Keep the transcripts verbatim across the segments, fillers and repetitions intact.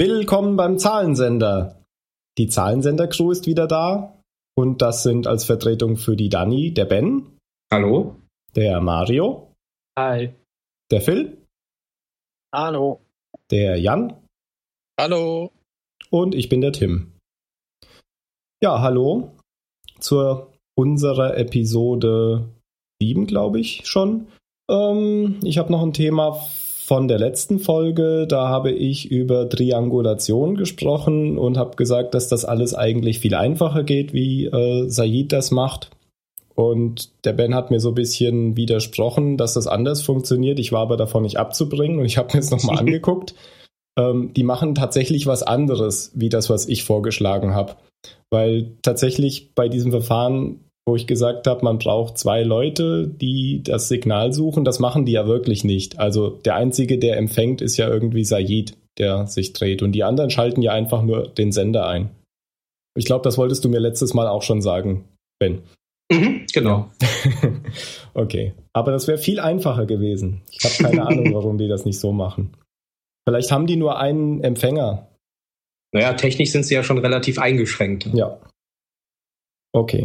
Willkommen beim Zahlensender. Die Zahlensender-Crew ist wieder da und das sind als Vertretung für die Dani der Ben. Hallo. Der Mario. Hi. Der Phil. Hallo. Der Jan. Hallo. Und ich bin der Tim. Ja, hallo zur unserer Episode sieben, glaube ich schon. Ähm, ich habe noch ein Thema von der letzten Folge. Da habe ich über Triangulation gesprochen und habe gesagt, dass das alles eigentlich viel einfacher geht, wie äh, Said das macht. Und der Ben hat mir so ein bisschen widersprochen, dass das anders funktioniert. Ich war aber davon nicht abzubringen und ich habe mir jetzt nochmal angeguckt. Ähm, die machen tatsächlich was anderes, wie das, was ich vorgeschlagen habe. Weil tatsächlich bei diesem Verfahren, wo ich gesagt habe, man braucht zwei Leute, die das Signal suchen, das machen die ja wirklich nicht. Also der Einzige, der empfängt, ist ja irgendwie Said, der sich dreht. Und die anderen schalten ja einfach nur den Sender ein. Ich glaube, das wolltest du mir letztes Mal auch schon sagen, Ben. Mhm, genau. Ja. Okay, aber das wäre viel einfacher gewesen. Ich habe keine Ahnung, warum die das nicht so machen. Vielleicht haben die nur einen Empfänger. Naja, technisch sind sie ja schon relativ eingeschränkt. Ja. Okay.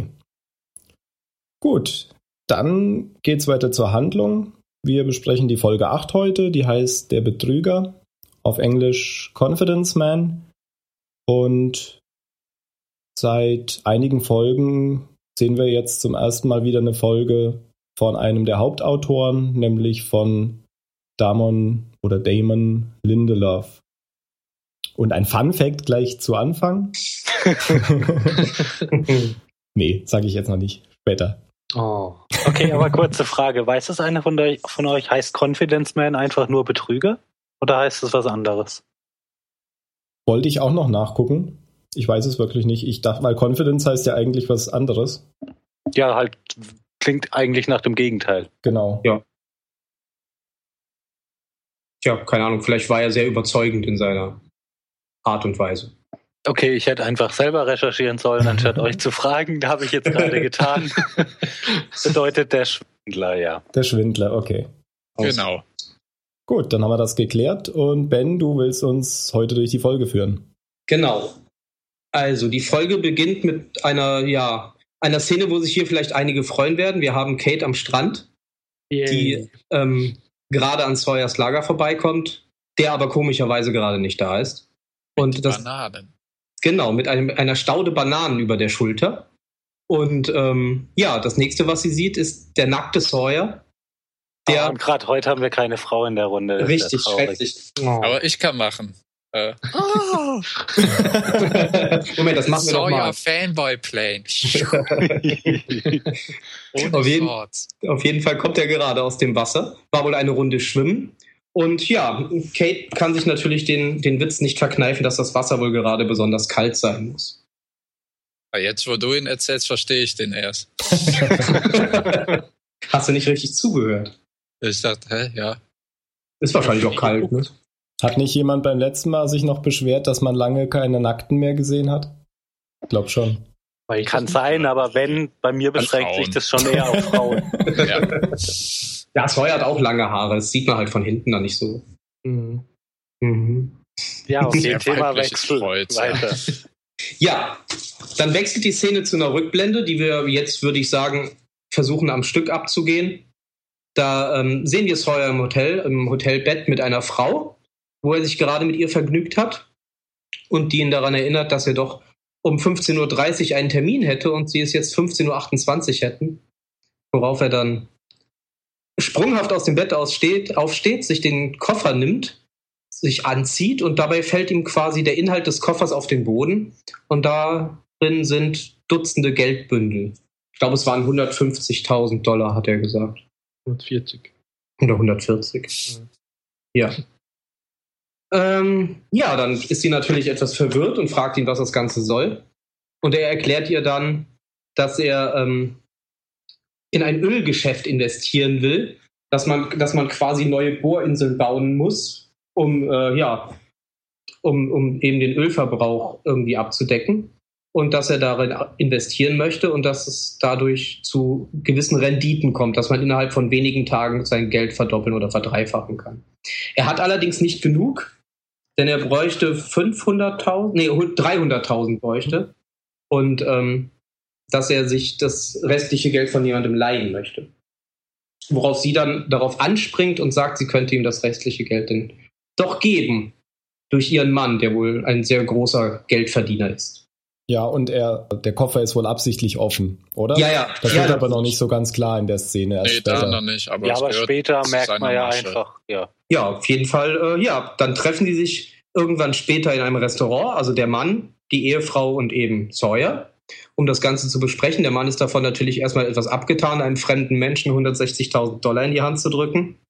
Gut, dann geht's weiter zur Handlung. Wir besprechen die Folge acht heute, die heißt Der Betrüger, auf Englisch Confidence Man. Und seit einigen Folgen sehen wir jetzt zum ersten Mal wieder eine Folge von einem der Hauptautoren, nämlich von Damon oder Damon Lindelof. Und ein Fun-Fact gleich zu Anfang. Nee, sage ich jetzt noch nicht. Später. Oh. Okay, aber kurze Frage. Weiß es einer von, euch, von euch, heißt Confidence Man einfach nur Betrüger? Oder heißt es was anderes? Wollte ich auch noch nachgucken. Ich weiß es wirklich nicht. Ich dachte, weil Confidence heißt ja eigentlich was anderes. Ja, halt klingt eigentlich nach dem Gegenteil. Genau. Ja. Tja, keine Ahnung. Vielleicht war er sehr überzeugend in seiner Art und Weise. Okay, ich hätte einfach selber recherchieren sollen, anstatt euch zu fragen. Da habe ich jetzt gerade getan. Bedeutet der Schwindler, ja. Der Schwindler, okay. Genau. Gut, dann haben wir das geklärt. Und Ben, du willst uns heute durch die Folge führen. Genau. Also, die Folge beginnt mit einer, ja, einer Szene, wo sich hier vielleicht einige freuen werden. Wir haben Kate am Strand, Yay. die ähm, gerade an Sawyers Lager vorbeikommt, der aber komischerweise gerade nicht da ist. Und mit das, Bananen. Genau, mit einem, einer Staude Bananen über der Schulter. Und ähm, ja, das nächste, was sie sieht, ist der nackte Sawyer. Der oh, und gerade heute haben wir keine Frau in der Runde. Richtig schrecklich. Oh. Aber ich kann machen. Äh. Oh. Moment, das machen wir doch mal. Sawyer Fanboy Plane. auf, jeden, auf jeden Fall kommt er gerade aus dem Wasser. War wohl eine Runde schwimmen. Und ja, Kate kann sich natürlich den, den Witz nicht verkneifen, dass das Wasser wohl gerade besonders kalt sein muss. Jetzt, wo du ihn erzählst, verstehe ich den erst. Hast du nicht richtig zugehört? Ich dachte, hä, ja. Ist wahrscheinlich auch kalt, ne? Hat nicht jemand beim letzten Mal sich noch beschwert, dass man lange keine Nackten mehr gesehen hat? Ich glaube schon. Kann sein, aber wenn, bei mir beschränkt sich das schon eher auf Frauen. Ja. Ja, Sawyer hat auch lange Haare. Das sieht man halt von hinten dann nicht so. Mhm. Mhm. Ja, auf dem Thema wechseln weiter. Ja, dann wechselt die Szene zu einer Rückblende, die wir jetzt, würde ich sagen, versuchen am Stück abzugehen. Da ähm, sehen wir Sawyer im Hotel, im Hotelbett mit einer Frau, wo er sich gerade mit ihr vergnügt hat und die ihn daran erinnert, dass er doch um fünfzehn Uhr dreißig einen Termin hätte und sie es jetzt fünfzehn Uhr achtundzwanzig hätten, worauf er dann sprunghaft aus dem Bett aussteht, aufsteht, sich den Koffer nimmt, sich anzieht und dabei fällt ihm quasi der Inhalt des Koffers auf den Boden und darin sind Dutzende Geldbündel. Ich glaube, es waren hundertfünfzigtausend Dollar, hat er gesagt. hundertvierzig. Oder hundertvierzig. Mhm. Ja. Ähm, ja, dann ist sie natürlich etwas verwirrt und fragt ihn, was das Ganze soll. Und er erklärt ihr dann, dass er ähm, in ein Ölgeschäft investieren will, dass man, dass man quasi neue Bohrinseln bauen muss, um, äh, ja, um, um eben den Ölverbrauch irgendwie abzudecken. Und dass er darin investieren möchte und dass es dadurch zu gewissen Renditen kommt, dass man innerhalb von wenigen Tagen sein Geld verdoppeln oder verdreifachen kann. Er hat allerdings nicht genug, denn er bräuchte fünfhunderttausend, nee, dreihunderttausend bräuchte und ähm, dass er sich das restliche Geld von jemandem leihen möchte. Worauf sie dann darauf anspringt und sagt, sie könnte ihm das restliche Geld denn doch geben, durch ihren Mann, der wohl ein sehr großer Geldverdiener ist. Ja, und er, der Koffer ist wohl absichtlich offen, oder? Ja, ja. Das ja, wird das aber noch nicht so ganz klar in der Szene. Erst Nee, später. da noch nicht. Aber ja, es aber gehört später zu merkt seiner man ja Masche. einfach, ja. Ja, auf jeden Fall, äh, ja. Dann treffen sie sich irgendwann später in einem Restaurant, also der Mann, die Ehefrau und eben Sawyer, um das Ganze zu besprechen. Der Mann ist davon natürlich erstmal etwas abgetan, einem fremden Menschen hundertsechzigtausend Dollar in die Hand zu drücken.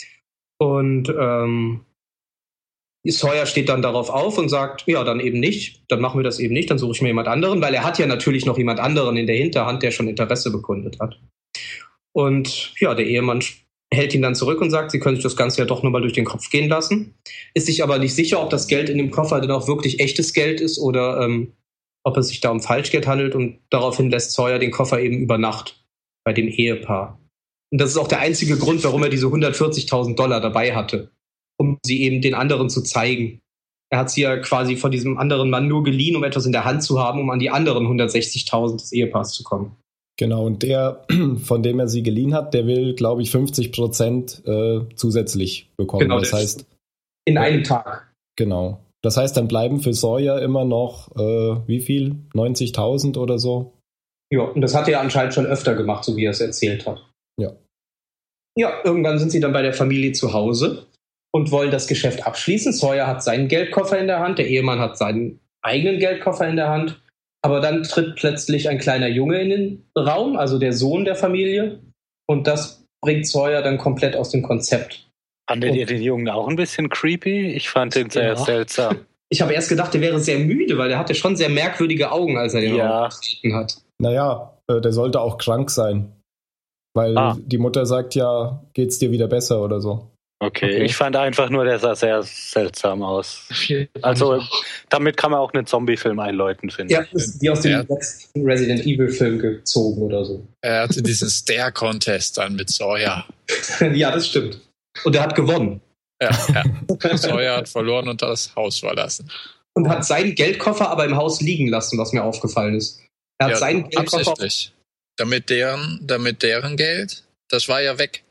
Und ähm, Sawyer steht dann darauf auf und sagt, ja, dann eben nicht, dann machen wir das eben nicht, dann suche ich mir jemand anderen, weil er hat ja natürlich noch jemand anderen in der Hinterhand, der schon Interesse bekundet hat. Und ja, der Ehemann hält ihn dann zurück und sagt, sie können sich das Ganze ja doch nur mal durch den Kopf gehen lassen, ist sich aber nicht sicher, ob das Geld in dem Koffer denn auch wirklich echtes Geld ist oder ähm, ob es sich da um Falschgeld handelt, und daraufhin lässt Sawyer den Koffer eben über Nacht bei dem Ehepaar. Und das ist auch der einzige Grund, warum er diese hundertvierzigtausend Dollar dabei hatte, um sie eben den anderen zu zeigen. Er hat sie ja quasi von diesem anderen Mann nur geliehen, um etwas in der Hand zu haben, um an die anderen hundertsechzigtausend des Ehepaars zu kommen. Genau, und der, von dem er sie geliehen hat, der will, glaube ich, fünfzig Prozent äh, zusätzlich bekommen. Genau, das heißt, in einem Tag. Genau. Das heißt, dann bleiben für Sawyer immer noch, äh, wie viel? neunzigtausend oder so? Ja, und das hat er anscheinend schon öfter gemacht, so wie er es erzählt hat. Ja. Ja, irgendwann sind sie dann bei der Familie zu Hause und wollen das Geschäft abschließen. Sawyer hat seinen Geldkoffer in der Hand, der Ehemann hat seinen eigenen Geldkoffer in der Hand. Aber dann tritt plötzlich ein kleiner Junge in den Raum, also der Sohn der Familie. Und das bringt Sawyer dann komplett aus dem Konzept. Fandet ihr den Jungen auch ein bisschen creepy? Ich fand ihn sehr Ja. seltsam. Ich habe erst gedacht, der wäre sehr müde, weil der hatte schon sehr merkwürdige Augen, als er den Ja. Raum betreten hat. Naja, äh, der sollte auch krank sein. Weil Ah. die Mutter sagt ja, geht's dir wieder besser oder so. Okay, Okay. ich fand einfach nur, der sah sehr seltsam aus. Also, damit kann man auch einen Zombie-Film einläuten, finde Ja, ich. das ist wie aus dem Ja. letzten Resident Evil Film gezogen oder so. Er hatte diesen Stare-Contest dann mit Sawyer. Ja, das stimmt. Und er hat gewonnen. Ja, ja. Sawyer hat verloren und das Haus verlassen. Und hat seinen Geldkoffer aber im Haus liegen lassen, was mir aufgefallen ist. Er hat Ja, seinen Geldkoffer. absichtlich. Damit deren, damit deren Geld, das war ja weg.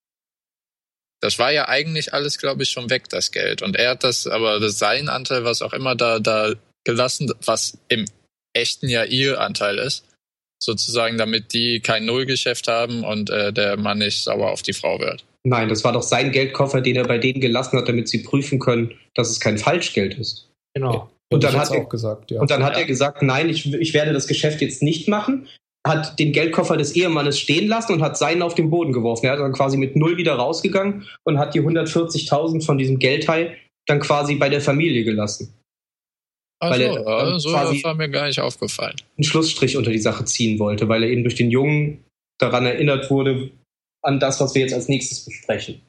Das war ja eigentlich alles, glaube ich, schon weg, das Geld. Und er hat das, aber das sein Anteil, was auch immer da, da gelassen, was im echten ja ihr Anteil ist, sozusagen, damit die kein Nullgeschäft haben und äh, der Mann nicht sauer auf die Frau wird. Nein, das war doch sein Geldkoffer, den er bei denen gelassen hat, damit sie prüfen können, dass es kein Falschgeld ist. Genau. Und dann Hätte ich hat jetzt er- auch gesagt, ja. Und dann hat Ja. er gesagt, nein, ich, ich werde das Geschäft jetzt nicht machen, hat den Geldkoffer des Ehemannes stehen lassen und hat seinen auf den Boden geworfen. Er ist dann quasi mit null wieder rausgegangen und hat die hundertvierzigtausend von diesem Geldteil dann quasi bei der Familie gelassen. Ach Weil so, er, ja, ähm, so quasi- war mir gar nicht aufgefallen. Einen Schlussstrich unter die Sache ziehen wollte, weil er eben durch den Jungen daran erinnert wurde, an das, was wir jetzt als nächstes besprechen.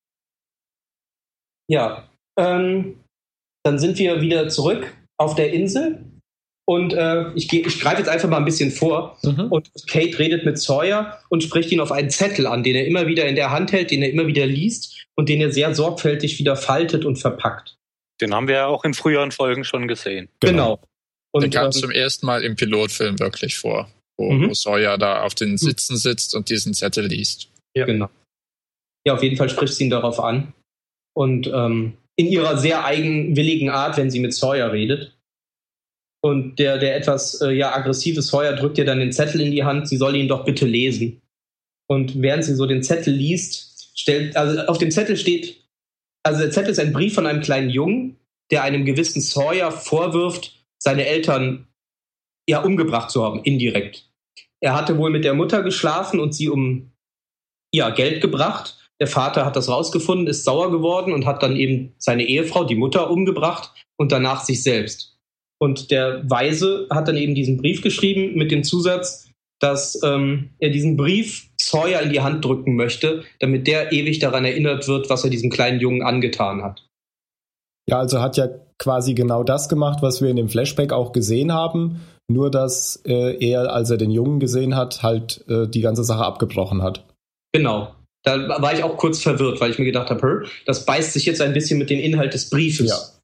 Ja, ähm, dann sind wir wieder zurück auf der Insel und äh, ich, geh- ich greife jetzt einfach mal ein bisschen vor. Mhm. Und Kate redet mit Sawyer und spricht ihn auf einen Zettel an, den er immer wieder in der Hand hält, den er immer wieder liest und den er sehr sorgfältig wieder faltet und verpackt. Den haben wir ja auch in früheren Folgen schon gesehen. Genau. Der Und kam ähm, zum ersten Mal im Pilotfilm wirklich vor, wo, Mhm. wo Sawyer da auf den Sitzen sitzt und diesen Zettel liest. ja. Genau. Ja, auf jeden Fall spricht sie ihn darauf an. Und ähm, in ihrer sehr eigenwilligen Art, wenn sie mit Sawyer redet. Und der, der etwas äh, ja, aggressive Sawyer drückt ihr dann den Zettel in die Hand, sie soll ihn doch bitte lesen. Und während sie so den Zettel liest, stellt, also auf dem Zettel steht, also der Zettel ist ein Brief von einem kleinen Jungen, der einem gewissen Sawyer vorwirft, seine Eltern ja umgebracht zu haben, indirekt. Er hatte wohl mit der Mutter geschlafen und sie um ja, Geld gebracht. Der Vater hat das rausgefunden, ist sauer geworden und hat dann eben seine Ehefrau, die Mutter, umgebracht und danach sich selbst. Und der Weise hat dann eben diesen Brief geschrieben mit dem Zusatz, dass ähm, er diesen Brief Sawyer in die Hand drücken möchte, damit der ewig daran erinnert wird, was er diesem kleinen Jungen angetan hat. Ja, also hat ja quasi genau das gemacht, was wir in dem Flashback auch gesehen haben, nur dass äh, er, als er den Jungen gesehen hat, halt äh, die ganze Sache abgebrochen hat. Genau. Da war ich auch kurz verwirrt, weil ich mir gedacht habe, das beißt sich jetzt ein bisschen mit dem Inhalt des Briefes. Ja.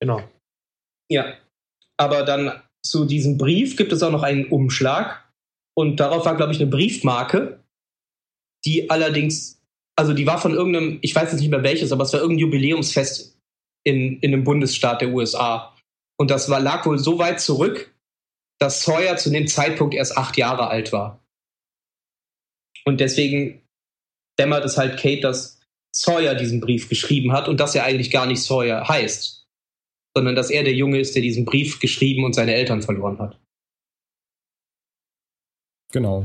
Genau. Ja. Aber dann zu diesem Brief gibt es auch noch einen Umschlag. Und darauf war, glaube ich, eine Briefmarke, die allerdings, also die war von irgendeinem, ich weiß jetzt nicht mehr welches, aber es war irgendein Jubiläumsfest in, in einem Bundesstaat der U S A. Und das war, lag wohl so weit zurück, dass Sawyer zu dem Zeitpunkt erst acht Jahre alt war. Und deswegen dämmert es halt Kate, dass Sawyer diesen Brief geschrieben hat und dass er eigentlich gar nicht Sawyer heißt, sondern dass er der Junge ist, der diesen Brief geschrieben und seine Eltern verloren hat. Genau.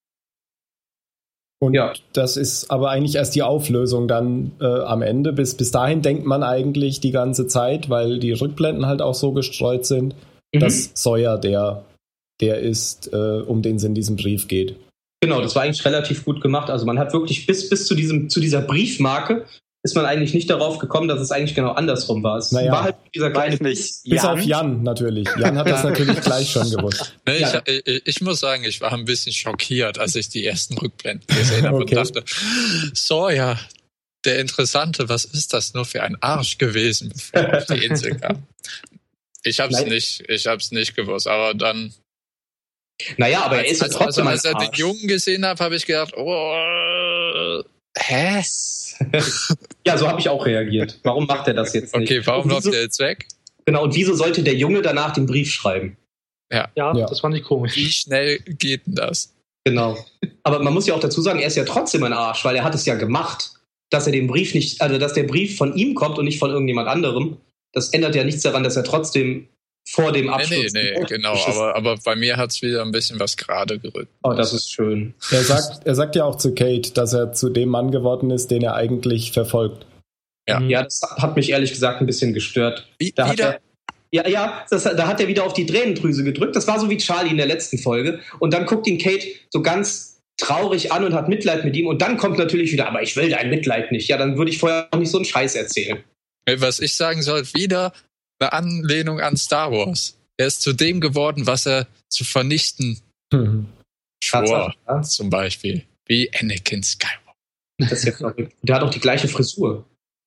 Und Ja. das ist aber eigentlich erst die Auflösung dann äh, am Ende. Bis, bis dahin denkt man eigentlich die ganze Zeit, weil die Rückblenden halt auch so gestreut sind, Mhm. dass Sawyer der, der ist, äh, um den es in diesem Brief geht. Genau, das war eigentlich relativ gut gemacht. Also man hat wirklich bis, bis zu, diesem, zu dieser Briefmarke ist man eigentlich nicht darauf gekommen, dass es eigentlich genau andersrum war. Es Naja, war halt dieser kleine weiß nicht. Bis Jan? auf Jan natürlich. Jan hat das natürlich gleich schon gewusst. Nee, Ja. ich, ich, ich muss sagen, ich war ein bisschen schockiert, als ich die ersten Rückblenden gesehen habe Okay. und dachte, Sawyer, der Interessante, was ist das nur für ein Arsch gewesen, bevor er auf die Insel kam? Ich hab's Nein. nicht, ich hab's nicht gewusst, aber dann, Naja, aber er ist ja als, trotzdem also, als ein er den Arsch. Jungen gesehen habe, habe ich gedacht, oh, hä? Ja, so habe ich auch reagiert. Warum macht er das jetzt nicht? Okay, warum Und läuft wieso, er jetzt weg? Genau, und wieso sollte der Junge danach den Brief schreiben? Ja, Ja. das fand ich komisch. Wie schnell geht denn das? Genau. Aber man muss ja auch dazu sagen, er ist ja trotzdem ein Arsch, weil er hat es ja gemacht, dass er den Brief nicht, also dass der Brief von ihm kommt und nicht von irgendjemand anderem. Das ändert ja nichts daran, dass er trotzdem vor dem Nee, Abschluss... nee, nee, genau, aber, aber bei mir hat's wieder ein bisschen was gerade gerückt. Oh, das ist schön. Er sagt, er sagt ja auch zu Kate, dass er zu dem Mann geworden ist, den er eigentlich verfolgt. Ja. Ja, das hat mich ehrlich gesagt ein bisschen gestört. Wie, Da hat wieder? er, ja, ja, das, da hat er wieder auf die Tränendrüse gedrückt. Das war so wie Charlie in der letzten Folge. Und dann guckt ihn Kate so ganz traurig an und hat Mitleid mit ihm. Und dann kommt natürlich wieder, aber ich will dein Mitleid nicht. Ja, dann würde ich vorher auch nicht so einen Scheiß erzählen. Was ich sagen soll, wieder eine Anlehnung an Star Wars. Er ist zu dem geworden, was er zu vernichten Mhm. schwor, Tatsache, ja. zum Beispiel. Wie Anakin Skywalker. Das ist ja verrückt. Der hat auch die gleiche Frisur.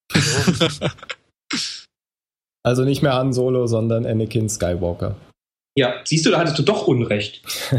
Also nicht mehr Han Solo, sondern Anakin Skywalker. Ja, siehst du, da hattest du doch Unrecht.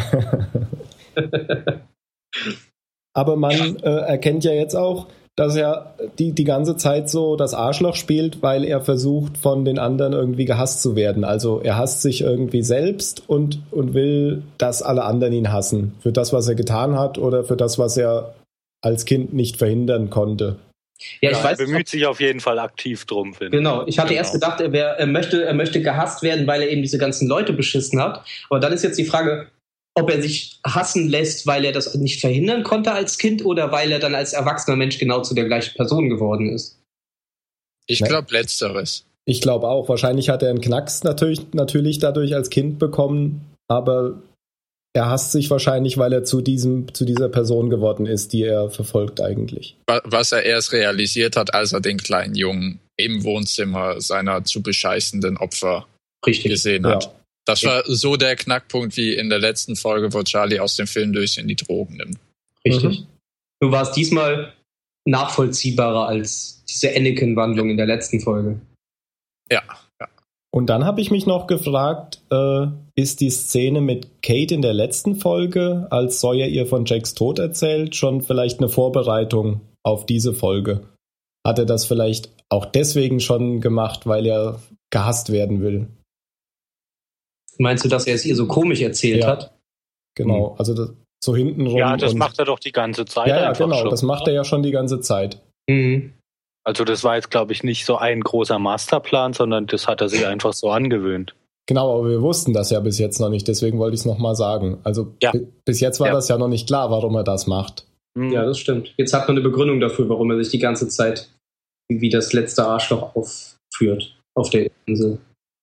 Aber man äh, erkennt ja jetzt auch, dass er die, die ganze Zeit so das Arschloch spielt, weil er versucht, von den anderen irgendwie gehasst zu werden. Also er hasst sich irgendwie selbst und, und will, dass alle anderen ihn hassen. Für das, was er getan hat oder für das, was er als Kind nicht verhindern konnte. Ja, ich Ja, weiß er bemüht sich auf jeden Fall aktiv drum, finde ich. Genau, ich hatte Genau. erst gedacht, er, wär, er, möchte, er möchte gehasst werden, weil er eben diese ganzen Leute beschissen hat. Aber dann ist jetzt die Frage, ob er sich hassen lässt, weil er das nicht verhindern konnte als Kind oder weil er dann als erwachsener Mensch genau zu der gleichen Person geworden ist. Ich Nee. glaube Letzteres. Ich glaube auch, wahrscheinlich hat er einen Knacks natürlich, natürlich dadurch als Kind bekommen, aber er hasst sich wahrscheinlich, weil er zu, diesem, zu dieser Person geworden ist, die er verfolgt eigentlich. Wa- Was er erst realisiert hat, als er den kleinen Jungen im Wohnzimmer seiner zu bescheißenden Opfer Richtig. gesehen Ja. hat. Das war so der Knackpunkt wie in der letzten Folge, wo Charlie aus dem Film Döschen die Drogen nimmt. Richtig. Mhm. Nur war es diesmal nachvollziehbarer als diese Anakin-Wandlung in der letzten Folge. Ja. Und dann habe ich mich noch gefragt, äh, ist die Szene mit Kate in der letzten Folge, als Sawyer ihr von Jacks Tod erzählt, schon vielleicht eine Vorbereitung auf diese Folge? Hat er das vielleicht auch deswegen schon gemacht, weil er gehasst werden will? Meinst du, dass er es ihr so komisch erzählt Ja. hat? Genau, also das, so hintenrum. Ja, das und, macht er doch die ganze Zeit ja, ja, einfach genau, schon. das macht er ja schon die ganze Zeit. Mhm. Also das war jetzt, glaube ich, nicht so ein großer Masterplan, sondern das hat er sich einfach so angewöhnt. Genau, aber wir wussten das ja bis jetzt noch nicht, deswegen wollte ich es nochmal sagen. Also Ja. bi- bis jetzt war Ja. das ja noch nicht klar, warum er das macht. Hm. Ja, das stimmt. Jetzt hat man eine Begründung dafür, warum er sich die ganze Zeit wie das letzte Arschloch aufführt auf der Insel.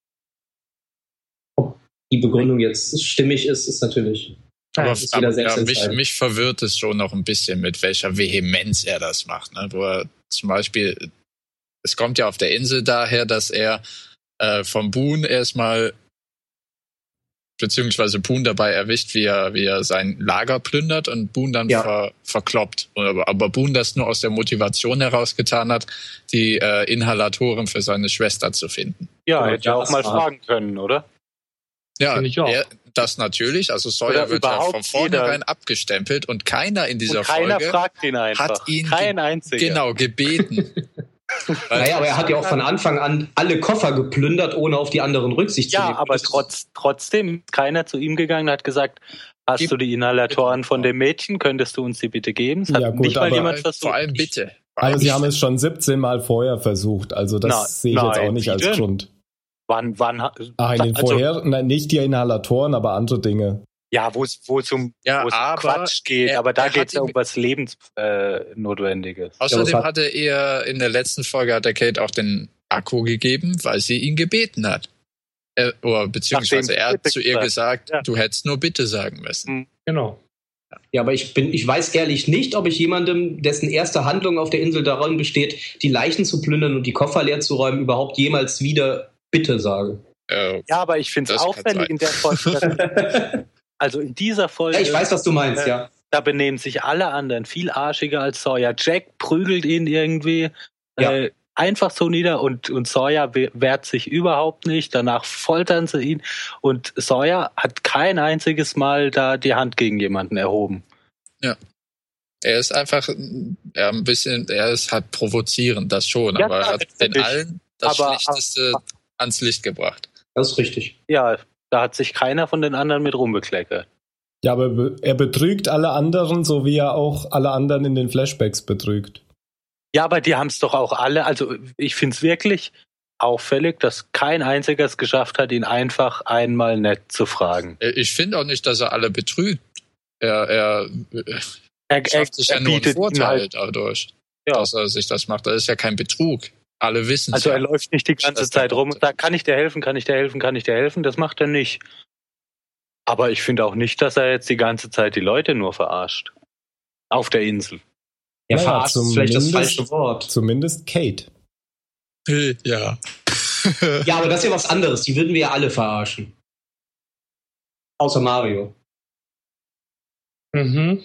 Ob die Begründung jetzt stimmig ist, ist natürlich. Aber, das ist jeder aber selbst ja, mich, entscheiden. mich verwirrt es schon noch ein bisschen, mit welcher Vehemenz er das macht. Ne? Wo er zum Beispiel, es kommt ja auf der Insel daher, dass er äh, vom Boone erstmal, beziehungsweise Boone dabei erwischt, wie er, wie er sein Lager plündert und Boone dann Ja. ver, verkloppt. Aber, aber Boone das nur aus der Motivation herausgetan hat, die äh, Inhalatoren für seine Schwester zu finden. Ja, Genau, hätte ja auch mal fragen können, oder? Ja, Finde ich auch. er, das natürlich. Also Sawyer Oder wird ja überhaupt von vornherein jeder. abgestempelt und keiner in dieser Und keiner Folge fragt ihn einfach. hat ihn Kein ge- einziger. genau gebeten. Weil- Naja, aber er hat ja auch von Anfang an alle Koffer geplündert, ohne auf die anderen Rücksicht zu Ja, nehmen. aber Das ist- trotz, trotzdem ist keiner zu ihm gegangen und hat gesagt, hast Gib- du die Inhalatoren von dem Mädchen, könntest du uns die bitte geben? Es hat Ja, gut, nicht mal aber- jemand versucht. Vor allem bitte. Also sie haben es schon siebzehn Mal vorher versucht, also das Na, sehe ich jetzt nein, auch nicht wie als denn? Grund. Wann, wann, ha- Ach, in den also, vorher, nein, nicht die Inhalatoren, aber andere Dinge. Ja, wo es wo es um, Ja, wo es um aber Quatsch geht, er- aber da er geht hat es ja ihm- um was Lebensnotwendiges. Außerdem Ja, was hat- hatte er in der letzten Folge hat der Kate auch den Akku gegeben, weil sie ihn gebeten hat. Er, oder beziehungsweise Nachdem er hat bitte zu ihr gesagt. gesagt, Ja. du hättest nur bitte sagen müssen. Genau. Ja, aber ich bin, ich weiß ehrlich nicht, ob ich jemandem, dessen erste Handlung auf der Insel darin besteht, die Leichen zu plündern und die Koffer leer zu räumen, überhaupt jemals wieder Bitte sage. Äh, Ja, aber ich finde es Das kann auffällig sein. in der Folge. dass- Also in dieser Folge, Ja, ich weiß, was du meinst, Äh, ja. da benehmen sich alle anderen viel arschiger als Sawyer. Jack prügelt ihn irgendwie Ja. äh, einfach so nieder und, und Sawyer we- wehrt sich überhaupt nicht. Danach foltern sie ihn und Sawyer hat kein einziges Mal da die Hand gegen jemanden erhoben. er ist einfach er ein bisschen, er ist halt provozierend, das schon, Ja, aber er klar, hat den natürlich. allen das Aber- Schlechteste ans Licht gebracht. Das ist richtig. Ja, da hat sich keiner von den anderen mit rumbekleckert. Ja, aber be- er betrügt alle anderen, so wie er auch alle anderen in den Flashbacks betrügt. Ja, aber die haben es doch auch alle, also ich finde es wirklich auffällig, dass kein einziger es geschafft hat, ihn einfach einmal nett zu fragen. Äh, Ich finde auch nicht, dass er alle betrügt. Er, er äh, Er, schafft sich ja nur einen bietet ihnen Vorteil halt, dadurch, ja. dass er sich das macht. Das ist ja kein Betrug. Alle wissen es. Also ja. er läuft nicht die ganze Das ist der Zeit rum Punkt. und sagt, kann ich dir helfen, kann ich dir helfen, kann ich dir helfen? Das macht er nicht. Aber ich finde auch nicht, dass er jetzt die ganze Zeit die Leute nur verarscht. Auf der Insel. Ja, Naja, verarscht ist vielleicht das zumindest- falsche Wort. Zumindest Kate. Ja. Ja, aber das ist ja was anderes. Die würden wir ja alle verarschen. Außer Mario. Mhm.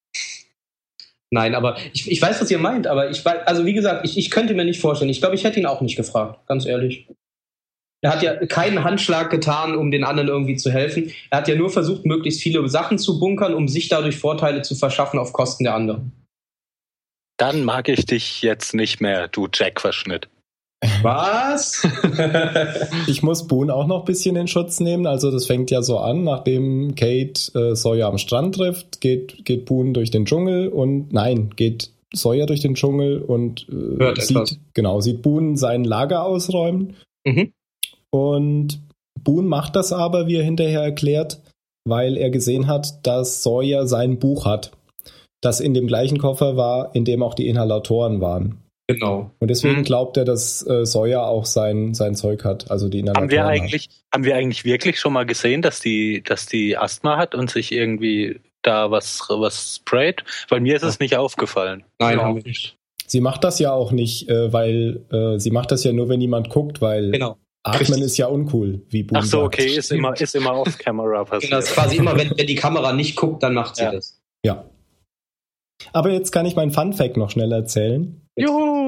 Nein, aber ich, ich weiß, was ihr meint, aber ich weiß, also wie gesagt, ich, ich könnte mir nicht vorstellen. Ich glaube, ich hätte ihn auch nicht gefragt, ganz ehrlich. Er hat ja keinen Handschlag getan, um den anderen irgendwie zu helfen. Er hat ja nur versucht, möglichst viele Sachen zu bunkern, um sich dadurch Vorteile zu verschaffen auf Kosten der anderen. Dann mag ich dich jetzt nicht mehr, du Jack-Verschnitt. Was? Ich muss Boone auch noch ein bisschen in Schutz nehmen. Also das fängt ja so an, nachdem Kate äh, Sawyer am Strand trifft, geht, geht Boone durch den Dschungel und nein, geht Sawyer durch den Dschungel und äh, Hört sieht, etwas. genau, sieht Boone sein Lager ausräumen. Mhm. Und Boone macht das aber, wie er hinterher erklärt, weil er gesehen hat, dass Sawyer sein Buch hat, das in dem gleichen Koffer war, in dem auch die Inhalatoren waren. Genau. Und deswegen Mhm. glaubt er, dass äh, Sawyer auch sein, sein Zeug hat, also die Inhalatoren Haben wir hat. eigentlich, haben wir eigentlich wirklich schon mal gesehen, dass die, dass die Asthma hat und sich irgendwie da was, was sprayt? Weil mir ist es nicht aufgefallen. Nein, Ja. haben wir nicht. Sie macht das ja auch nicht, äh, weil äh, sie macht das ja nur, wenn jemand guckt, weil Genau. Atmen Richtig. ist ja uncool, wie Boone Ach so, sagt. okay, ist immer, ist immer off-camera Genau, das passiert. ist quasi immer, wenn, wenn die Kamera nicht guckt, dann macht sie Ja. das. Ja. Aber jetzt kann ich meinen Fun-Fact noch schnell erzählen. Juhu!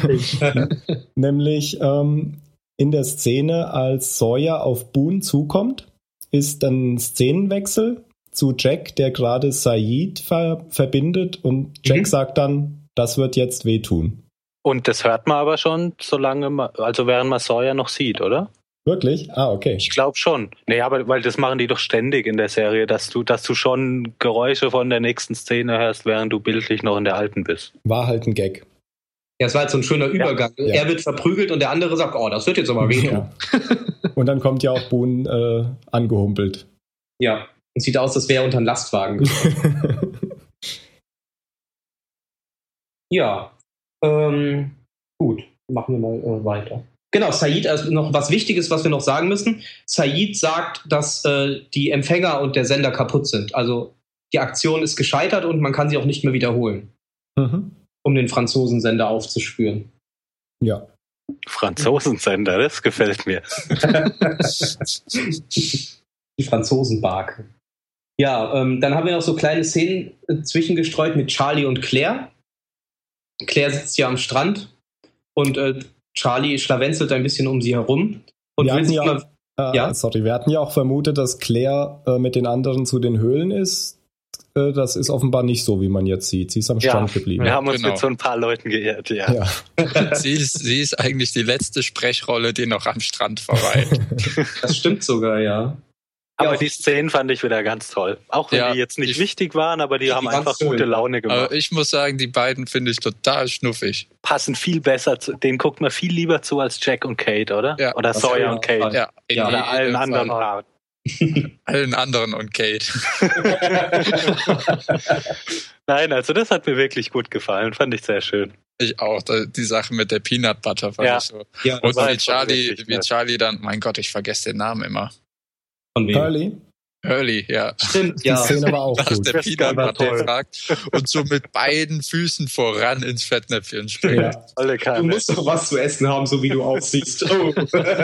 Nämlich ähm, in der Szene, als Sawyer auf Boone zukommt, ist ein Szenenwechsel zu Jack, der gerade Sayid ver verbindet und Jack Mhm. sagt dann, das wird jetzt wehtun. Und das hört man aber schon, solange man, also während man Sawyer noch sieht, oder? Wirklich? Ah, okay. Ich glaube schon. Nee, aber weil das machen die doch ständig in der Serie, dass du, dass du schon Geräusche von der nächsten Szene hörst, während du bildlich noch in der alten bist. War halt ein Gag. Ja, es war halt so ein schöner Übergang. Ja. Er wird verprügelt und der andere sagt, oh, das wird jetzt aber wehtun. Ja. Und dann kommt ja auch Boone äh, angehumpelt. Ja. Und sieht aus, als wäre er unter einen Lastwagen gefahren. Ja. Ähm, gut, machen wir mal äh, weiter. Genau, Sayid, also noch was Wichtiges, was wir noch sagen müssen. Sayid sagt, dass äh, die Empfänger und der Sender kaputt sind. Also die Aktion ist gescheitert und man kann sie auch nicht mehr wiederholen, Mhm. um den Franzosensender aufzuspüren. Ja. Franzosensender, das gefällt mir. Die Franzosenbarke. Ja, ähm, dann haben wir noch so kleine Szenen äh, zwischengestreut mit Charlie und Claire. Claire sitzt ja am Strand und äh, Charlie schlawenzelt ein bisschen um sie herum. Und wir will hatten sich ja, mal, äh, ja? sorry, wir hatten ja auch vermutet, dass Claire äh, mit den anderen zu den Höhlen ist. Äh, das ist offenbar nicht so, wie man jetzt sieht. Sie ist am Ja, Strand geblieben. wir haben uns Genau. mit so ein paar Leuten geirrt, ja. Ja. Sie ist, sie ist eigentlich die letzte Sprechrolle, die noch am Strand verweilt. Das stimmt sogar, ja. Aber Ja, die Szenen fand ich wieder ganz toll. Auch wenn Ja, die jetzt nicht ich- wichtig waren, aber die Die haben waren einfach schön. gute Laune gemacht. Aber ich muss sagen, die beiden finde ich total schnuffig. Passen viel besser zu, denen guckt man viel lieber zu als Jack und Kate, oder? Ja. Oder Das Sawyer ja, und Kate. Ja, in Ja. Oder jedem allen Fall. anderen Paaren. Allen anderen und Kate. Nein, also das hat mir wirklich gut gefallen. Fand ich sehr schön. Ich auch. Da- Die Sache mit der Peanut Butter fand Ja. ich so. ja, Und war wie jetzt auch Charlie, wirklich wie nett. Charlie dann, mein Gott, ich vergesse den Namen immer. von wem? Hurley, Hurley, ja. Stimmt, die ja. Szene war auch Nach gut. der Das Peanut war Butter toll. fragt und so mit beiden Füßen voran ins Fettnäpfchen springt. Ja. Alle Du Kanne. musst doch was zu essen haben, so wie du aussiehst. Oh.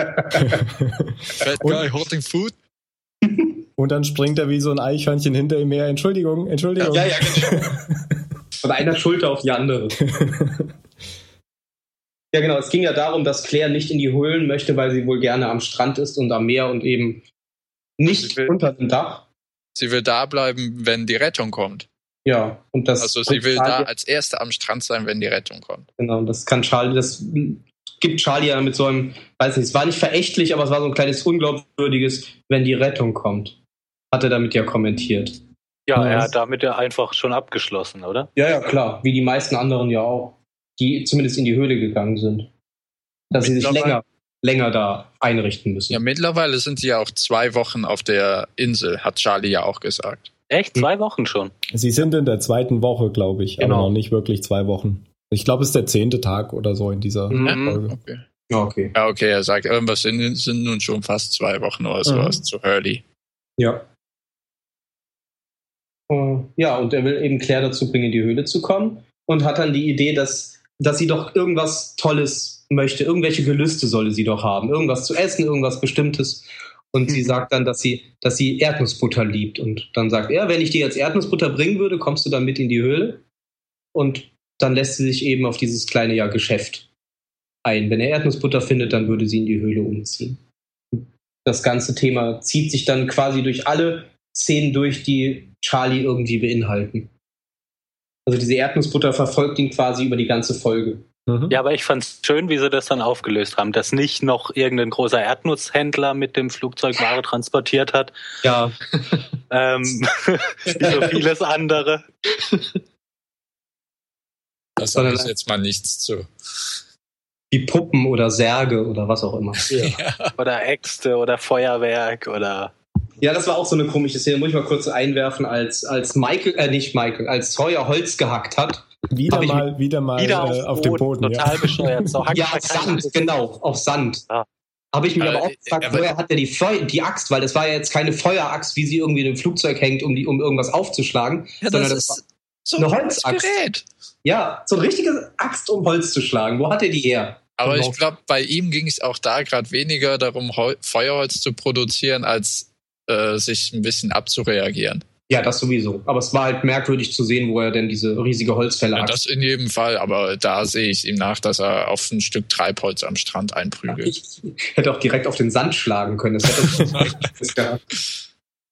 Fat guy holding food. Und dann springt er wie so ein Eichhörnchen hinter ihm her. Entschuldigung, Entschuldigung. Ja, ja, genau. Von einer Schulter auf die andere. Ja, genau. Es ging ja darum, dass Claire nicht in die Höhlen möchte, weil sie wohl gerne am Strand ist und am Meer und eben nicht Sie will- unter dem Dach. Sie will da bleiben, wenn die Rettung kommt. Ja, und das Also sie will da Charlie, als Erste am Strand sein, wenn die Rettung kommt. genau, das kann Charlie, das gibt Charlie ja mit so einem, weiß nicht, es war nicht verächtlich, aber es war so ein kleines unglaubwürdiges, wenn die Rettung kommt. Hat er damit ja kommentiert. Ja, Ja. er hat damit ja einfach schon abgeschlossen, oder? Ja, ja, klar, wie die meisten anderen ja auch, die zumindest in die Höhle gegangen sind. Dass sie sich Mittlerweile- länger, länger da einrichten müssen. Ja, mittlerweile sind sie ja auch zwei Wochen auf der Insel, hat Charlie ja auch gesagt. Echt? Zwei Wochen schon? Sie sind in der zweiten Woche, glaube ich, Genau. aber noch nicht wirklich zwei Wochen. Ich glaube, es ist der zehnte Tag oder so in dieser Mhm. Folge. Okay. Ja, okay. Ja, okay, er sagt, irgendwas sind, sind nun schon fast zwei Wochen oder sowas Mhm. zu Hurley. Ja. Äh, Ja, und er will eben Claire dazu bringen, in die Höhle zu kommen und hat dann die Idee, dass, dass sie doch irgendwas Tolles möchte. Irgendwelche Gelüste solle sie doch haben. Irgendwas zu essen, irgendwas Bestimmtes. Und sie sagt dann, dass sie, dass sie Erdnussbutter liebt. Und dann sagt er, wenn ich dir jetzt Erdnussbutter bringen würde, kommst du dann mit in die Höhle. Und dann lässt sie sich eben auf dieses kleine ja, Geschäft ein. Wenn er Erdnussbutter findet, dann würde sie in die Höhle umziehen. Das ganze Thema zieht sich dann quasi durch alle Szenen durch, die Charlie irgendwie beinhalten. Also diese Erdnussbutter verfolgt ihn quasi über die ganze Folge. Mhm. Ja, aber ich fand's schön, wie sie das dann aufgelöst haben, dass nicht noch irgendein großer Erdnusshändler mit dem Flugzeug Ware transportiert hat, Ja, ähm, wie so vieles andere. Das Sondern- sage ich jetzt mal nichts zu. wie Puppen oder Särge oder was auch immer. Oder Äxte oder Feuerwerk oder... Ja, das war auch so eine komische Szene, muss ich mal kurz einwerfen, als, als Michael, äh nicht Michael, als Sawyer Holz gehackt hat. Wieder Hab ich mal, wieder mal Wieder äh, auf, auf dem Boden. total Ja. bescheuert. So hackt Ja, man auf keinen- Sand, genau, auf Sand. Ah. Habe ich mich Äh, aber auch gefragt, aber- woher hat er die, Feu die Axt, weil das war ja jetzt keine Feueraxt, wie sie irgendwie in dem Flugzeug hängt, um, die, um irgendwas aufzuschlagen, Ja, sondern das das ist war, so eine ein Holzaxt. Gerät. ja, so eine richtige Axt, um Holz zu schlagen. Wo hat er die her? Aber Genau. ich glaube, bei ihm ging es auch da gerade weniger darum, Hol Feuerholz zu produzieren, als äh, sich ein bisschen abzureagieren. Ja, das sowieso. Aber es war halt merkwürdig zu sehen, wo er denn diese riesige Holzfälle Ja, hat. das in jedem Fall, aber da sehe ich ihm nach, dass er auf ein Stück Treibholz am Strand einprügelt. Ich hätte auch direkt auf den Sand schlagen können. Das hätte das gehabt.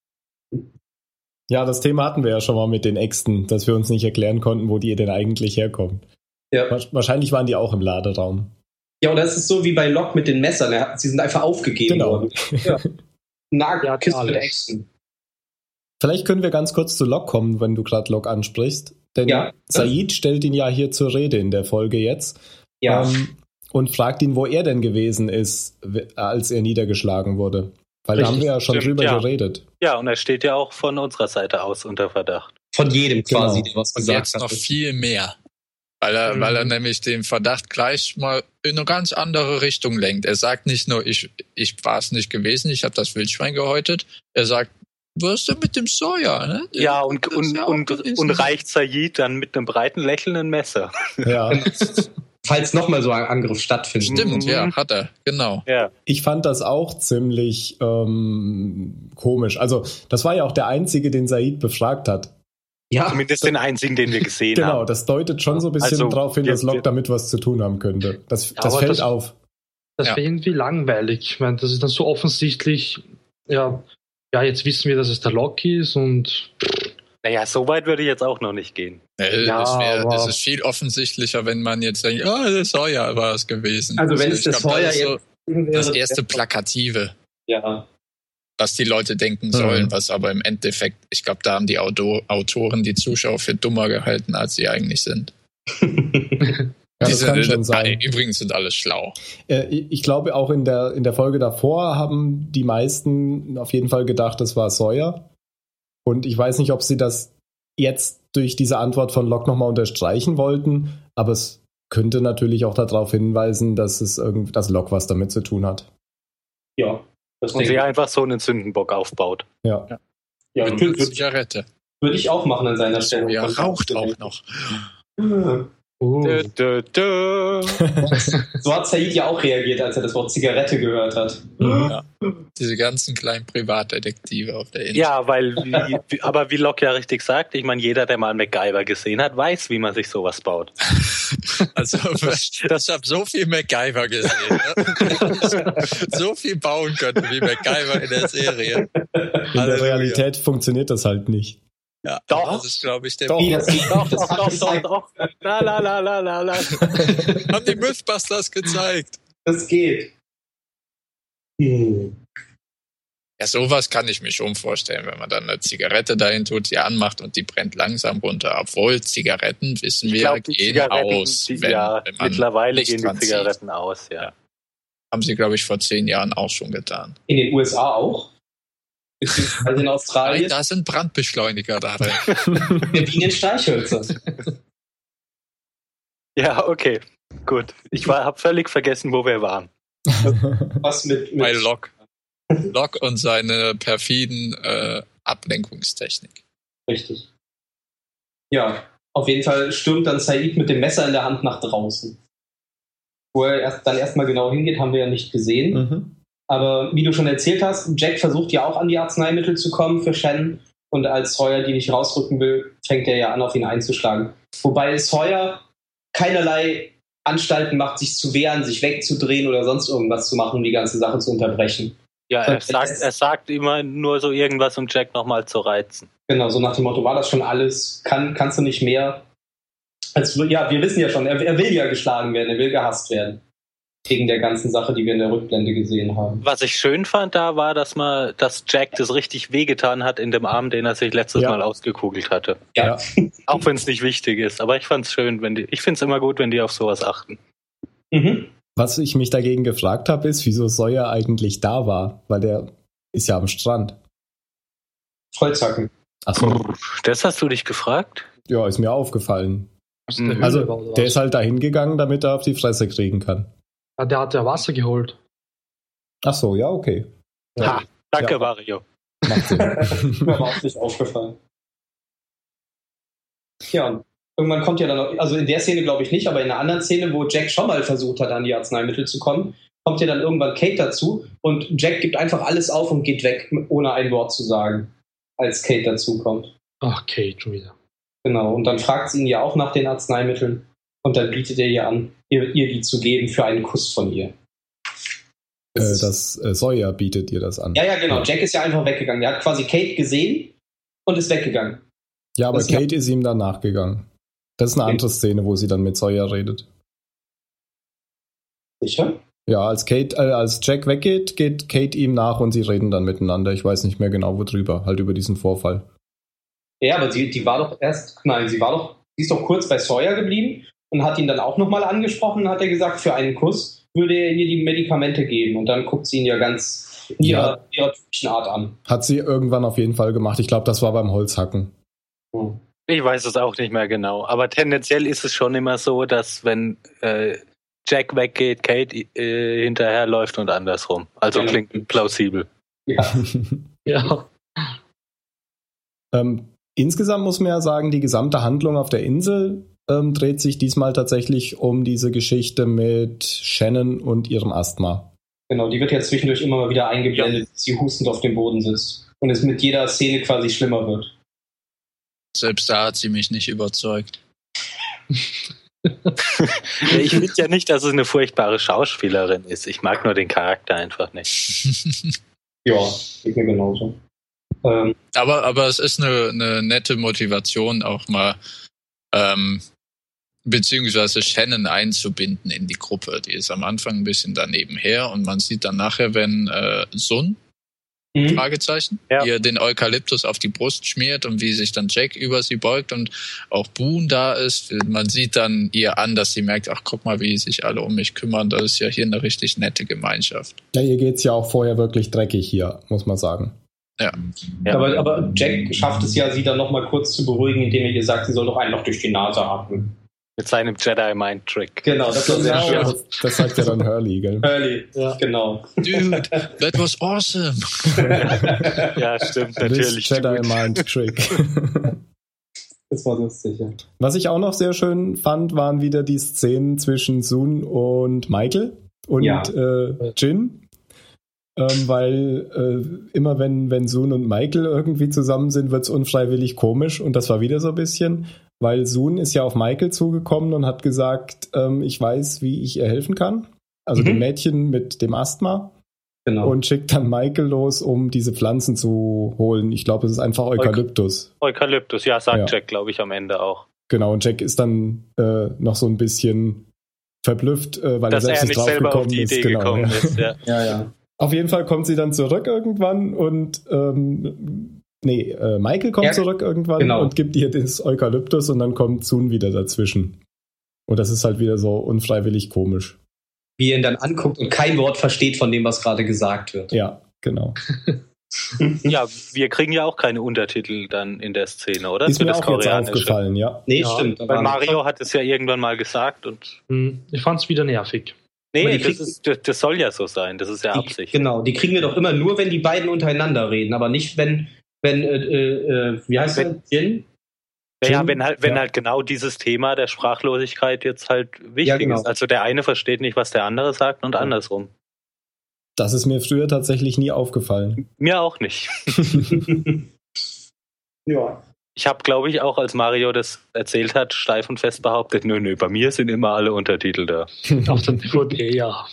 Ja, das Thema hatten wir ja schon mal mit den Äxten, dass wir uns nicht erklären konnten, wo die denn eigentlich herkommen. Ja. Wa- Wahrscheinlich waren die auch im Laderaum. Ja, und das ist so wie bei Locke mit den Messern. Er hat- Sie sind einfach aufgegeben Genau. worden. Ja. Nagel, Ja, Kiste mit alles. Äxten. Vielleicht können wir ganz kurz zu Locke kommen, wenn du gerade Locke ansprichst. Denn Ja. Said stellt ihn ja hier zur Rede in der Folge jetzt. Ja. Ähm, und fragt ihn, wo er denn gewesen ist, w- als er niedergeschlagen wurde. Weil da Richtig, haben wir ja schon stimmt, drüber ja. geredet. Ja, und er steht ja auch von unserer Seite aus unter Verdacht. Von jedem quasi, Genau. der was Und gesagt jetzt hat. noch viel mehr. Weil er, Mhm. weil er nämlich den Verdacht gleich mal in eine ganz andere Richtung lenkt. Er sagt nicht nur, ich, ich war es nicht gewesen, ich habe das Wildschwein gehäutet. Er sagt, du hast ja mit dem Sawyer, ne? Ja, und, Das ist und, ja auch und, gewesen. und reicht Said dann mit einem breiten, lächelnden Messer. Ja. Falls nochmal so ein Angriff stattfindet. Stimmt, Mhm. ja, hat er, genau. Ja. Ich fand das auch ziemlich ähm, komisch. Also, das war ja auch der Einzige, den Said befragt hat. Ja, Zumindest den einzigen, den wir gesehen Genau, haben. das deutet schon so ein bisschen Also, drauf hin, wir- dass Locke wir- damit was zu tun haben könnte. Das, Ja, das aber fällt das- auf. Das Ja. wäre irgendwie langweilig. Ich meine, das ist dann so offensichtlich, ja, ja, jetzt wissen wir, dass es der Loki ist und Naja, so weit würde ich jetzt auch noch nicht gehen. Äh, Ja, es, wär, aber- es ist viel offensichtlicher, wenn man jetzt denkt, oh, das Sawyer war es gewesen. Also wenn es ich das glaub, Sawyer das ist so wäre, das erste Plakative, ja. was die Leute denken sollen, was aber im Endeffekt, ich glaube, da haben die Auto- Autoren die Zuschauer für dummer gehalten, als sie eigentlich sind. Ja, die das sind, kann schon sein. Nein, übrigens sind alle schlau. Äh, ich glaube, auch in der, in der Folge davor haben die meisten auf jeden Fall gedacht, das war Sawyer. Und ich weiß nicht, ob sie das jetzt durch diese Antwort von Locke nochmal unterstreichen wollten, aber es könnte natürlich auch darauf hinweisen, dass es irgend, dass Locke was damit zu tun hat. Ja. Das Und denke sie ich. einfach so einen Sündenbock aufbaut. Ja. Ja, Mit würde würd, Zigarette. würd ich auch machen an seiner Stelle. Ja, raucht auch noch. noch. uh, Dö, dö, dö. So hat Said ja auch reagiert, als er das Wort Zigarette gehört hat. Ja. Diese ganzen kleinen Privatdetektive auf der Insel. Ja, weil, wie, wie, aber wie Locke ja richtig sagt, ich meine, jeder, der mal MacGyver gesehen hat, weiß, wie man sich sowas baut. Also, ich habe so viel MacGyver gesehen. Ne? So viel bauen können wie MacGyver in der Serie. In der Realität funktioniert das halt nicht. Ja, Doch. das ist, glaube ich, der Doch. Wie, das geht Doch, das doch, hat doch, gezeigt. doch, doch. La, la, la, la, la, la. Haben die Mythbusters gezeigt. Das geht. Hm. Ja, sowas kann ich mir schon vorstellen, wenn man dann eine Zigarette dahin tut, sie anmacht und die brennt langsam runter. Obwohl Zigaretten, wissen Ich wir, glaube, die gehen Zigaretten, aus. die, wenn, ja, wenn man mittlerweile Licht gehen die dran zieht. Zigaretten aus, ja. Ja. Haben sie, glaube ich, vor zehn Jahren auch schon getan. In den U S A auch? Beziehungsweise in Nein, Australien? da sind Brandbeschleuniger darin. Der Bienen Streichhölzer. Ja, okay, gut. Ich habe völlig vergessen, wo wir waren. Was mit, mit Bei Locke. Locke und seine perfiden äh, Ablenkungstechnik. Richtig. Ja, auf jeden Fall stürmt dann Said mit dem Messer in der Hand nach draußen. Wo er erst, dann erstmal genau hingeht, haben wir ja nicht gesehen. Mhm. Aber wie du schon erzählt hast, Jack versucht ja auch an die Arzneimittel zu kommen für Shannon. Und als Sawyer die nicht rausrücken will, fängt er ja an, auf ihn einzuschlagen. Wobei Sawyer keinerlei Anstalten macht, sich zu wehren, sich wegzudrehen oder sonst irgendwas zu machen, um die ganze Sache zu unterbrechen. Ja, er sagt, er sagt immer nur so irgendwas, um Jack nochmal zu reizen. Genau, so nach dem Motto, war das schon alles? Kann, kannst du nicht mehr? Als, ja, wir wissen ja schon, er, er will ja geschlagen werden, er will gehasst werden. Wegen der ganzen Sache, die wir in der Rückblende gesehen haben. Was ich schön fand da war, dass man, dass Jack das richtig wehgetan hat in dem Arm, den er sich letztes Ja. Mal ausgekugelt hatte. Ja. Auch wenn es nicht wichtig ist. Aber ich fand's schön, wenn die. Ich find's immer gut, wenn die auf sowas achten. Mhm. Was ich mich dagegen gefragt habe, ist, wieso Sawyer eigentlich da war, weil der ist ja am Strand. Holzhacken. Achso, Das hast du dich gefragt? ja, ist mir aufgefallen. aus der Höhle Also, war oder der was? ist halt dahin gegangen, damit er auf die Fresse kriegen kann. Ja, der hat ja Wasser geholt. Ach so, ja, okay. Ha, danke, Ja. Mario. Macht Sinn. Mir war auch nicht aufgefallen. Ja, und irgendwann kommt ja dann noch, also in der Szene glaube ich nicht, aber in einer anderen Szene, wo Jack schon mal versucht hat, an die Arzneimittel zu kommen, kommt ja dann irgendwann Kate dazu und Jack gibt einfach alles auf und geht weg, ohne ein Wort zu sagen, als Kate dazu kommt. Ach, Kate schon wieder. Genau, und dann fragt sie ihn ja auch nach den Arzneimitteln und dann bietet er ihr an, ihr, ihr die zu geben für einen Kuss von ihr. äh, das äh, Sawyer bietet dir das an. Ja, ja, genau. Jack ist ja einfach weggegangen. Der hat quasi Kate gesehen und ist weggegangen. Ja, aber Das- Kate ist ihm dann nachgegangen. Das ist eine Okay. andere Szene, wo sie dann mit Sawyer redet. Sicher? Ja, als Kate, äh, als Jack weggeht, geht Kate ihm nach und sie reden dann miteinander. Ich weiß nicht mehr genau, worüber. Halt über diesen Vorfall. Ja, aber sie, die war doch erst, nein, sie war doch, sie ist doch kurz bei Sawyer geblieben und hat ihn dann auch nochmal angesprochen und hat er gesagt, für einen Kuss würde er ihr die Medikamente geben. Und dann guckt sie ihn ja ganz in ihrer, ihrer typischen Art an. Hat sie irgendwann auf jeden Fall gemacht. Ich glaube, das war beim Holzhacken. Hm. Ich weiß es auch nicht mehr genau. Aber tendenziell ist es schon immer so, dass wenn äh, Jack weggeht, Kate äh, hinterherläuft und andersrum. Also Genau. klingt plausibel. Ja. Ja. ähm, insgesamt muss man ja sagen, die gesamte Handlung auf der Insel ähm, dreht sich diesmal tatsächlich um diese Geschichte mit Shannon und ihrem Asthma. Genau, die wird ja zwischendurch immer mal wieder eingeblendet, dass sie hustend auf dem Boden sitzt. Und es mit jeder Szene quasi schlimmer wird. Selbst da hat sie mich nicht überzeugt. Ich finde ja nicht, dass es eine furchtbare Schauspielerin ist. Ich mag nur den Charakter einfach nicht. Ja, geht mir genauso. Ähm, aber, aber es ist eine, eine nette Motivation, auch mal ähm, beziehungsweise Shannon einzubinden in die Gruppe. Die ist am Anfang ein bisschen daneben her und man sieht dann nachher, wenn äh, Sun, mhm. Fragezeichen, ja. ihr den Eukalyptus auf die Brust schmiert und wie sich dann Jack über sie beugt und auch Boone da ist. Man sieht dann ihr an, dass sie merkt, ach guck mal, wie sich alle um mich kümmern. Das ist ja hier eine richtig nette Gemeinschaft. Ja, ihr geht's ja auch vorher wirklich dreckig hier, muss man sagen. Ja. ja. Aber, aber Jack schafft es ja, sie dann nochmal kurz zu beruhigen, indem er ihr sagt, sie soll doch einen noch durch die Nase atmen. Mit seinem Jedi-Mind-Trick. Genau, das war sehr schön. Das, das sagt ja dann Hurley, gell? Hurley, ja. Genau. Dude, that was awesome. Ja, stimmt, natürlich. Jedi-Mind-Trick. Das war lustig, ja. Was ich auch noch sehr schön fand, waren wieder die Szenen zwischen Sun und Michael und ja. äh, Jin. Ähm, weil äh, immer wenn, wenn Sun und Michael irgendwie zusammen sind, wird es unfreiwillig komisch und das war wieder so ein bisschen, weil Sun ist ja auf Michael zugekommen und hat gesagt, ähm, ich weiß, wie ich ihr helfen kann, also mhm. dem Mädchen mit dem Asthma genau. und schickt dann Michael los, um diese Pflanzen zu holen. Ich glaube, es ist einfach Eukalyptus. Eukalyptus, ja, sagt ja. Jack, glaube ich, am Ende auch. Genau, und Jack ist dann äh, noch so ein bisschen verblüfft, äh, weil Dass er selbst er nicht nicht selber auf die Idee ist. Genau, gekommen ja. ist. Ja, ja. ja. Auf jeden Fall kommt sie dann zurück irgendwann und ähm, nee, äh, Michael kommt ja, zurück irgendwann genau. und gibt ihr das Eukalyptus und dann kommt Sun wieder dazwischen. Und das ist halt wieder so unfreiwillig komisch. Wie er ihn dann anguckt und kein Wort versteht von dem, was gerade gesagt wird. Ja, genau. Ja, wir kriegen ja auch keine Untertitel dann in der Szene, oder? Ist Für mir das auch jetzt aufgefallen, ja. Nee, ja, stimmt. Weil Mario hat es ja irgendwann mal gesagt. Und ich fand es wieder nervig. Nee, das, ist, das, das soll ja so sein, das ist ja Absicht. Die, genau, die kriegen wir doch immer nur, wenn die beiden untereinander reden, aber nicht, wenn, wenn äh, äh, wie heißt wenn, das? Jin? Ja, wenn halt, wenn ja. halt genau dieses Thema der Sprachlosigkeit jetzt halt wichtig ja, genau. ist. Also der eine versteht nicht, was der andere sagt und ja. andersrum. Das ist mir früher tatsächlich nie aufgefallen. Mir auch nicht. Ja. Ich habe, glaube ich, auch als Mario das erzählt hat, steif und fest behauptet, nö, nö, bei mir sind immer alle Untertitel da. Auf der D V D, ja.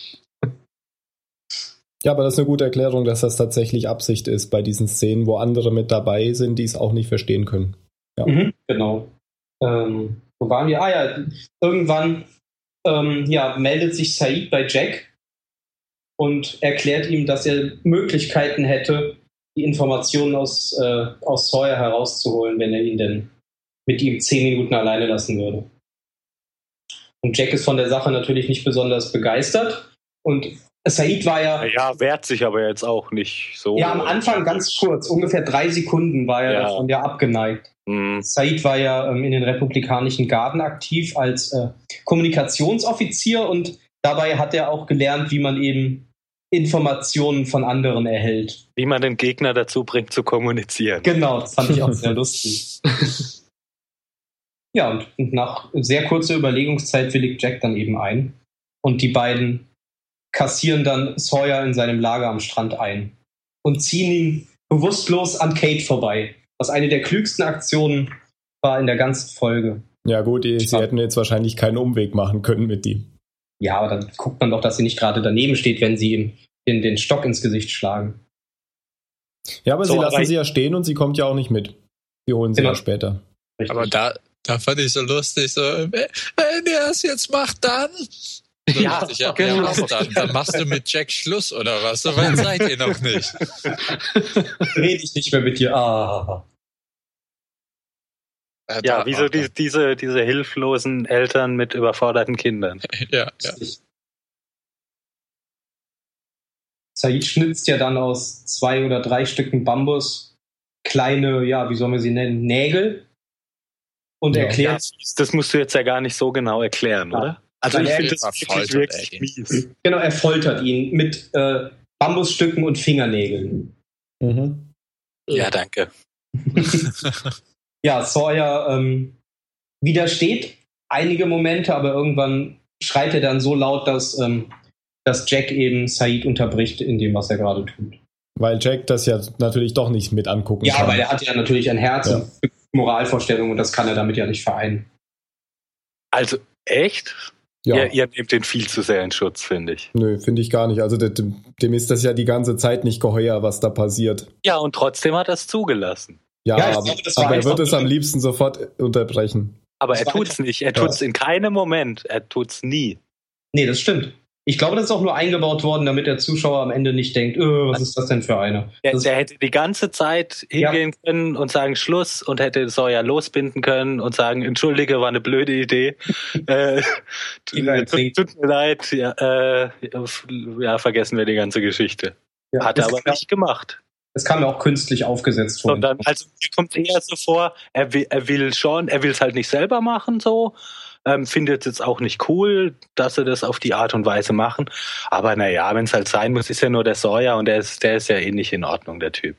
Ja, aber das ist eine gute Erklärung, dass das tatsächlich Absicht ist bei diesen Szenen, wo andere mit dabei sind, die es auch nicht verstehen können. Ja. Mhm, genau. Ähm, wo waren wir? Ah ja, irgendwann ähm, ja, meldet sich Said bei Jack und erklärt ihm, dass er Möglichkeiten hätte, die Informationen aus, äh, aus Sawyer herauszuholen, wenn er ihn denn mit ihm zehn Minuten alleine lassen würde. Und Jack ist von der Sache natürlich nicht besonders begeistert. Und Said war ja... Ja, wehrt sich aber jetzt auch nicht so. Ja, am Anfang ganz kurz, ungefähr drei Sekunden war er ja. davon ja abgeneigt. Mhm. Said war ja ähm, in den Republikanischen Garden aktiv als äh, Kommunikationsoffizier und dabei hat er auch gelernt, wie man eben Informationen von anderen erhält. Wie man den Gegner dazu bringt, zu kommunizieren. Genau, das fand ich auch sehr lustig. Ja, und, und nach sehr kurzer Überlegungszeit willigt Jack dann eben ein. Und die beiden kassieren dann Sawyer in seinem Lager am Strand ein und ziehen ihn bewusstlos an Kate vorbei. Was eine der klügsten Aktionen war in der ganzen Folge. Ja gut, die, sie hätten jetzt wahrscheinlich keinen Umweg machen können mit ihm. Ja, aber dann guckt man doch, dass sie nicht gerade daneben steht, wenn sie ihm in den Stock ins Gesicht schlagen. Ja, aber so, sie lassen aber sie ja stehen und sie kommt ja auch nicht mit. Sie holen sie genau. ja später. Richtig. Aber da, da fand ich so lustig, so, wenn er es jetzt macht, dann... Ja, ich, ja, genau. Ja, dann, dann machst du mit Jack Schluss oder was? So weit seid ihr noch nicht. Rede ich nicht mehr mit dir. Ah. Ja, wie so die, diese, diese hilflosen Eltern mit überforderten Kindern. Ja, ja. Said schnitzt ja dann aus zwei oder drei Stücken Bambus kleine, ja, wie sollen wir sie nennen, Nägel und ja, erklärt... Ja, das musst du jetzt ja gar nicht so genau erklären, ja. oder? Also Nein, ich finde das wirklich, wirklich mies. Genau, er foltert ihn mit äh, Bambusstücken und Fingernägeln. Mhm. Ja, danke. Ja, Sawyer ähm, widersteht einige Momente, aber irgendwann schreit er dann so laut, dass, ähm, dass Jack eben Said unterbricht in dem, was er gerade tut. Weil Jack das ja natürlich doch nicht mit angucken ja, kann. Ja, weil er hat ja natürlich ein Herz ja. und Moralvorstellungen und das kann er damit ja nicht vereinen. Also Echt? Ja. Ihr, ihr nehmt den viel zu sehr in Schutz, finde ich. Nö, finde ich gar nicht. Also dem, dem ist das ja die ganze Zeit nicht geheuer, was da passiert. Ja, und trotzdem hat er es zugelassen. Ja, Ja, ich aber, glaube, das war aber er einfach wird es nur- am liebsten sofort unterbrechen. Aber Das er war tut's einfach- nicht. Er tut's in keinem Moment. Er tut's nie. Nee, das stimmt. Ich glaube, das ist auch nur eingebaut worden, damit der Zuschauer am Ende nicht denkt, öh, was ist das denn für eine? Der, Das, der hätte die ganze Zeit hingehen können und sagen Schluss und hätte Sawyer losbinden können und sagen, entschuldige, war eine blöde Idee. äh, Die war tut, jetzt- tut mir leid. Ja, äh, ja, vergessen wir die ganze Geschichte. ja, Hat er das aber kam- nicht gemacht. Das kam ja auch künstlich aufgesetzt vor. Sondern, also mir kommt eher so vor, er will, er will schon, er will es halt nicht selber machen, so. Ähm, findet es auch nicht cool, dass sie das auf die Art und Weise machen. Aber naja, wenn es halt sein muss, ist ja nur der Sawyer und der ist, der ist ja eh nicht in Ordnung, der Typ.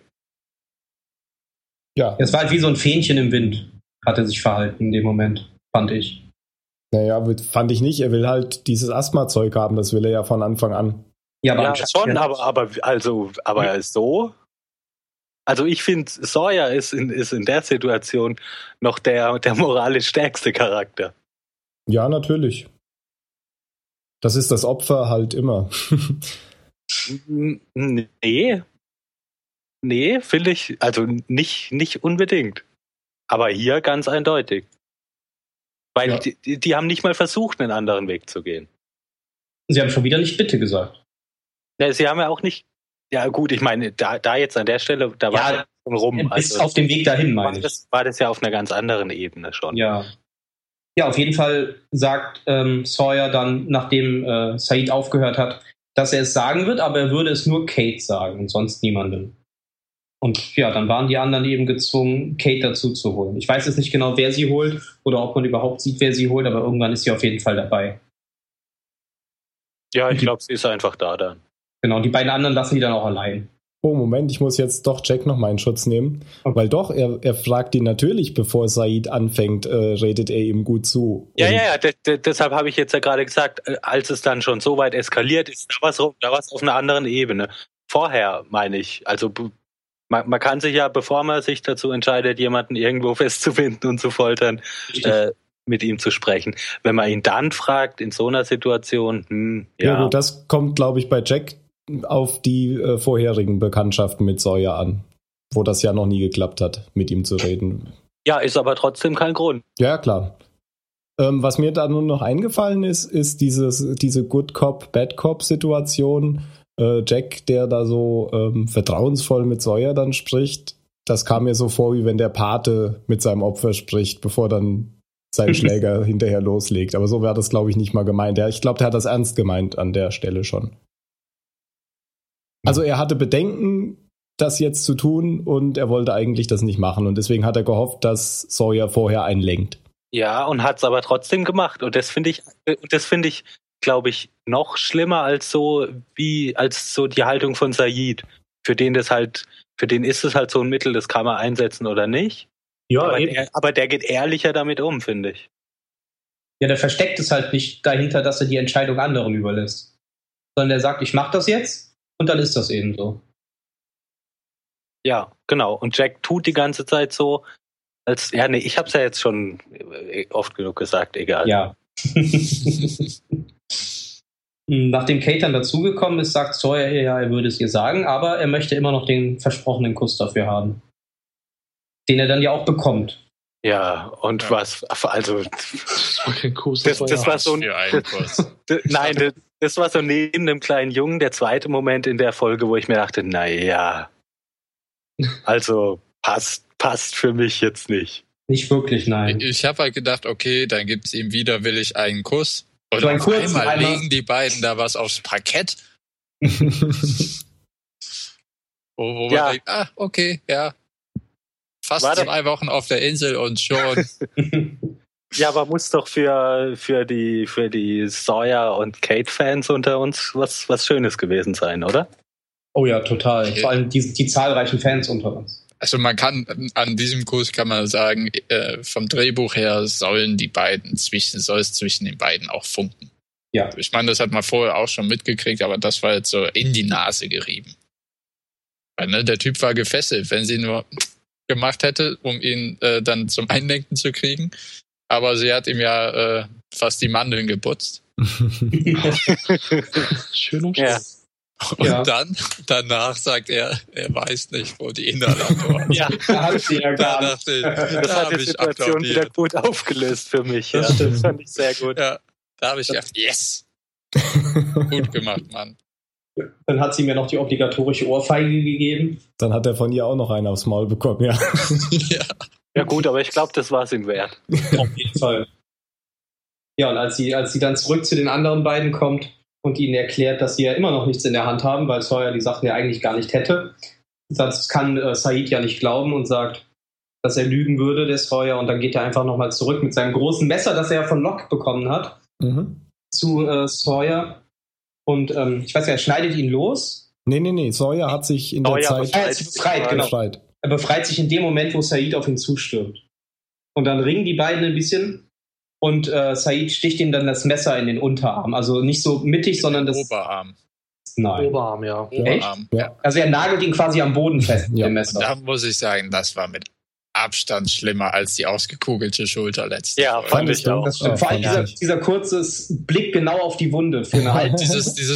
Ja, Es war halt wie so ein Fähnchen im Wind, hat er sich verhalten in dem Moment, fand ich. naja, fand ich nicht. Er will halt dieses Asthma-Zeug haben, das will er ja von Anfang an. Ja, aber Ja, anscheinend- schon, aber, aber, also, aber so. Also ich finde, Sawyer ist in, ist in der Situation noch der, der moralisch stärkste Charakter. Ja, natürlich. Das ist das Opfer halt immer. N- Nee. Nee, finde ich, also nicht, nicht unbedingt. Aber hier ganz eindeutig. Weil Ja. die, die, die haben nicht mal versucht, einen anderen Weg zu gehen. Sie haben schon wieder nicht bitte gesagt. Ja, sie haben ja auch nicht, ja gut, ich meine, da, da jetzt an der Stelle, da war Ja, es schon rum. Bis Also auf dem Weg dahin, war meine ich. das, war das ja auf einer ganz anderen Ebene schon. Ja. Ja, auf jeden Fall sagt ähm, Sawyer dann, nachdem äh, Said aufgehört hat, dass er es sagen wird, aber er würde es nur Kate sagen und sonst niemandem. Und ja, dann waren die anderen eben gezwungen, Kate dazu zu holen. Ich weiß jetzt nicht genau, wer sie holt oder ob man überhaupt sieht, wer sie holt, aber irgendwann ist sie auf jeden Fall dabei. Ja, ich glaube, sie ist einfach da dann. Genau, die beiden anderen lassen die dann auch allein. Oh, Moment, ich muss jetzt doch Jack noch mal in Schutz nehmen. Okay. Weil doch, er, er fragt ihn natürlich, bevor Said anfängt, äh, redet er ihm gut zu. Ja, Und- ja, ja, de- de- deshalb habe ich jetzt ja gerade gesagt, äh, als es dann schon so weit eskaliert ist, da war es da war's auf einer anderen Ebene. Vorher, meine ich, also b- man, man kann sich ja, bevor man sich dazu entscheidet, jemanden irgendwo festzubinden und zu foltern, Richtig. äh, mit ihm zu sprechen. Wenn man ihn dann fragt, in so einer Situation, hm, Ja, ja, gut, das kommt, glaube ich, bei Jack auf die äh, vorherigen Bekanntschaften mit Sawyer an, wo das ja noch nie geklappt hat, mit ihm zu reden. ja, ist aber trotzdem kein Grund. Ja, klar. Ähm, was mir da nun noch eingefallen ist, ist dieses, diese Good Cop, Bad Cop Situation. Äh, Jack, der da so ähm, vertrauensvoll mit Sawyer dann spricht, das kam mir so vor, wie wenn der Pate mit seinem Opfer spricht, bevor dann sein Schläger hinterher loslegt. Aber so wäre das, glaube ich, nicht mal gemeint. Ja, ich glaube, der hat das ernst gemeint an der Stelle schon. Also er hatte Bedenken, das jetzt zu tun, und er wollte eigentlich das nicht machen. Und deswegen hat er gehofft, dass Sawyer vorher einlenkt. Ja, und hat es aber trotzdem gemacht. Und das finde ich, und das finde ich, glaube ich, noch schlimmer als so wie als so die Haltung von Said, für den das halt, für den ist es halt so ein Mittel, das kann man einsetzen oder nicht. Ja, aber, eben. der, aber der geht ehrlicher damit um, finde ich. Ja, der versteckt es halt nicht dahinter, dass er die Entscheidung anderen überlässt. Sondern der sagt, ich mach das jetzt und dann ist das eben so. Ja, genau. Und Jack tut die ganze Zeit so, als, ja, nee, ich hab's ja jetzt schon oft genug gesagt, egal. Ja. Nachdem Kate dann dazugekommen ist, sagt Sawyer, ja, er würde es ihr sagen, aber er möchte immer noch den versprochenen Kuss dafür haben. Den er dann ja auch bekommt. Ja, und Ja. was, also, Das war kein Kuss. Das- war das ja- war so ein- für einen Kurs. d- nein, d- das war so neben dem kleinen Jungen der zweite Moment in der Folge, wo ich mir dachte, naja, also passt, passt für mich jetzt nicht. Nicht wirklich, nein. Ich habe halt gedacht, okay, dann gibt's ihm widerwillig einen Kuss. Und So einen auf kurzen einmal einmal- legen die beiden da was aufs Parkett, wo, wo man Ja. denkt, ah, okay, ja. Fast War doch- zwei Wochen auf der Insel und schon. Ja, aber muss doch für, für die, für die Sawyer und Kate-Fans unter uns was, was Schönes gewesen sein, oder? Oh ja, total. Vor allem die, die zahlreichen Fans unter uns. Also man kann, an diesem Kurs kann man sagen, äh, vom Drehbuch her sollen die beiden zwischen, soll es zwischen den beiden auch funken. Ja. Ich meine, das hat man vorher auch schon mitgekriegt, aber das war jetzt so in die Nase gerieben. Weil, ne, der Typ war gefesselt, wenn sie nur gemacht hätte, um ihn äh, dann zum Einlenken zu kriegen. Aber sie hat ihm ja äh, fast die Mandeln geputzt. Schön umschrieben. Ja. Und Ja. dann, danach sagt er, er weiß nicht, wo die Inhalation Ja, Da hat sie ja Da gar nicht. dachte ich, das da hat habe die ich Situation wieder applaudiert. gut aufgelöst für mich. Das ja. stimmt. Das fand ich sehr gut. Ja, da habe ich gedacht, yes, gut gemacht, Mann. Dann hat sie mir noch die obligatorische Ohrfeige gegeben. Dann hat er von ihr auch noch einen aufs Maul bekommen, ja. Ja. Ja gut, aber ich glaube, das war es ihm wert. Auf jeden Fall. Ja, und als sie, als sie dann zurück zu den anderen beiden kommt und ihnen erklärt, dass sie ja immer noch nichts in der Hand haben, weil Sawyer die Sachen ja eigentlich gar nicht hätte, das kann äh, Said ja nicht glauben und sagt, dass er lügen würde, der Sawyer, und dann geht er einfach nochmal zurück mit seinem großen Messer, das er ja von Locke bekommen hat, Mhm. zu äh, Sawyer. Und ähm, ich weiß ja, er schneidet ihn los. Nee, nee, nee. Sawyer hat sich in der Sawyer Zeit Er ist befreit, genau. befreit. Er befreit sich in dem Moment, wo Said auf ihn zustürmt. Und dann ringen die beiden ein bisschen und äh, Said sticht ihm dann das Messer in den Unterarm. Also nicht so mittig, sondern das... Oberarm. Nein. Oberarm, ja. Oberarm. Ja. Also er nagelt ihn quasi am Boden fest mit Ja. dem Und Messer. da muss ich sagen, das war mit Abstand schlimmer als die ausgekugelte Schulter letzte Ja, Folge. fand ich auch. Das stimmt. Ja, Vor allem fand dieser, ich. dieser kurze Blick genau auf die Wunde für eine halbe. Dieses, dieses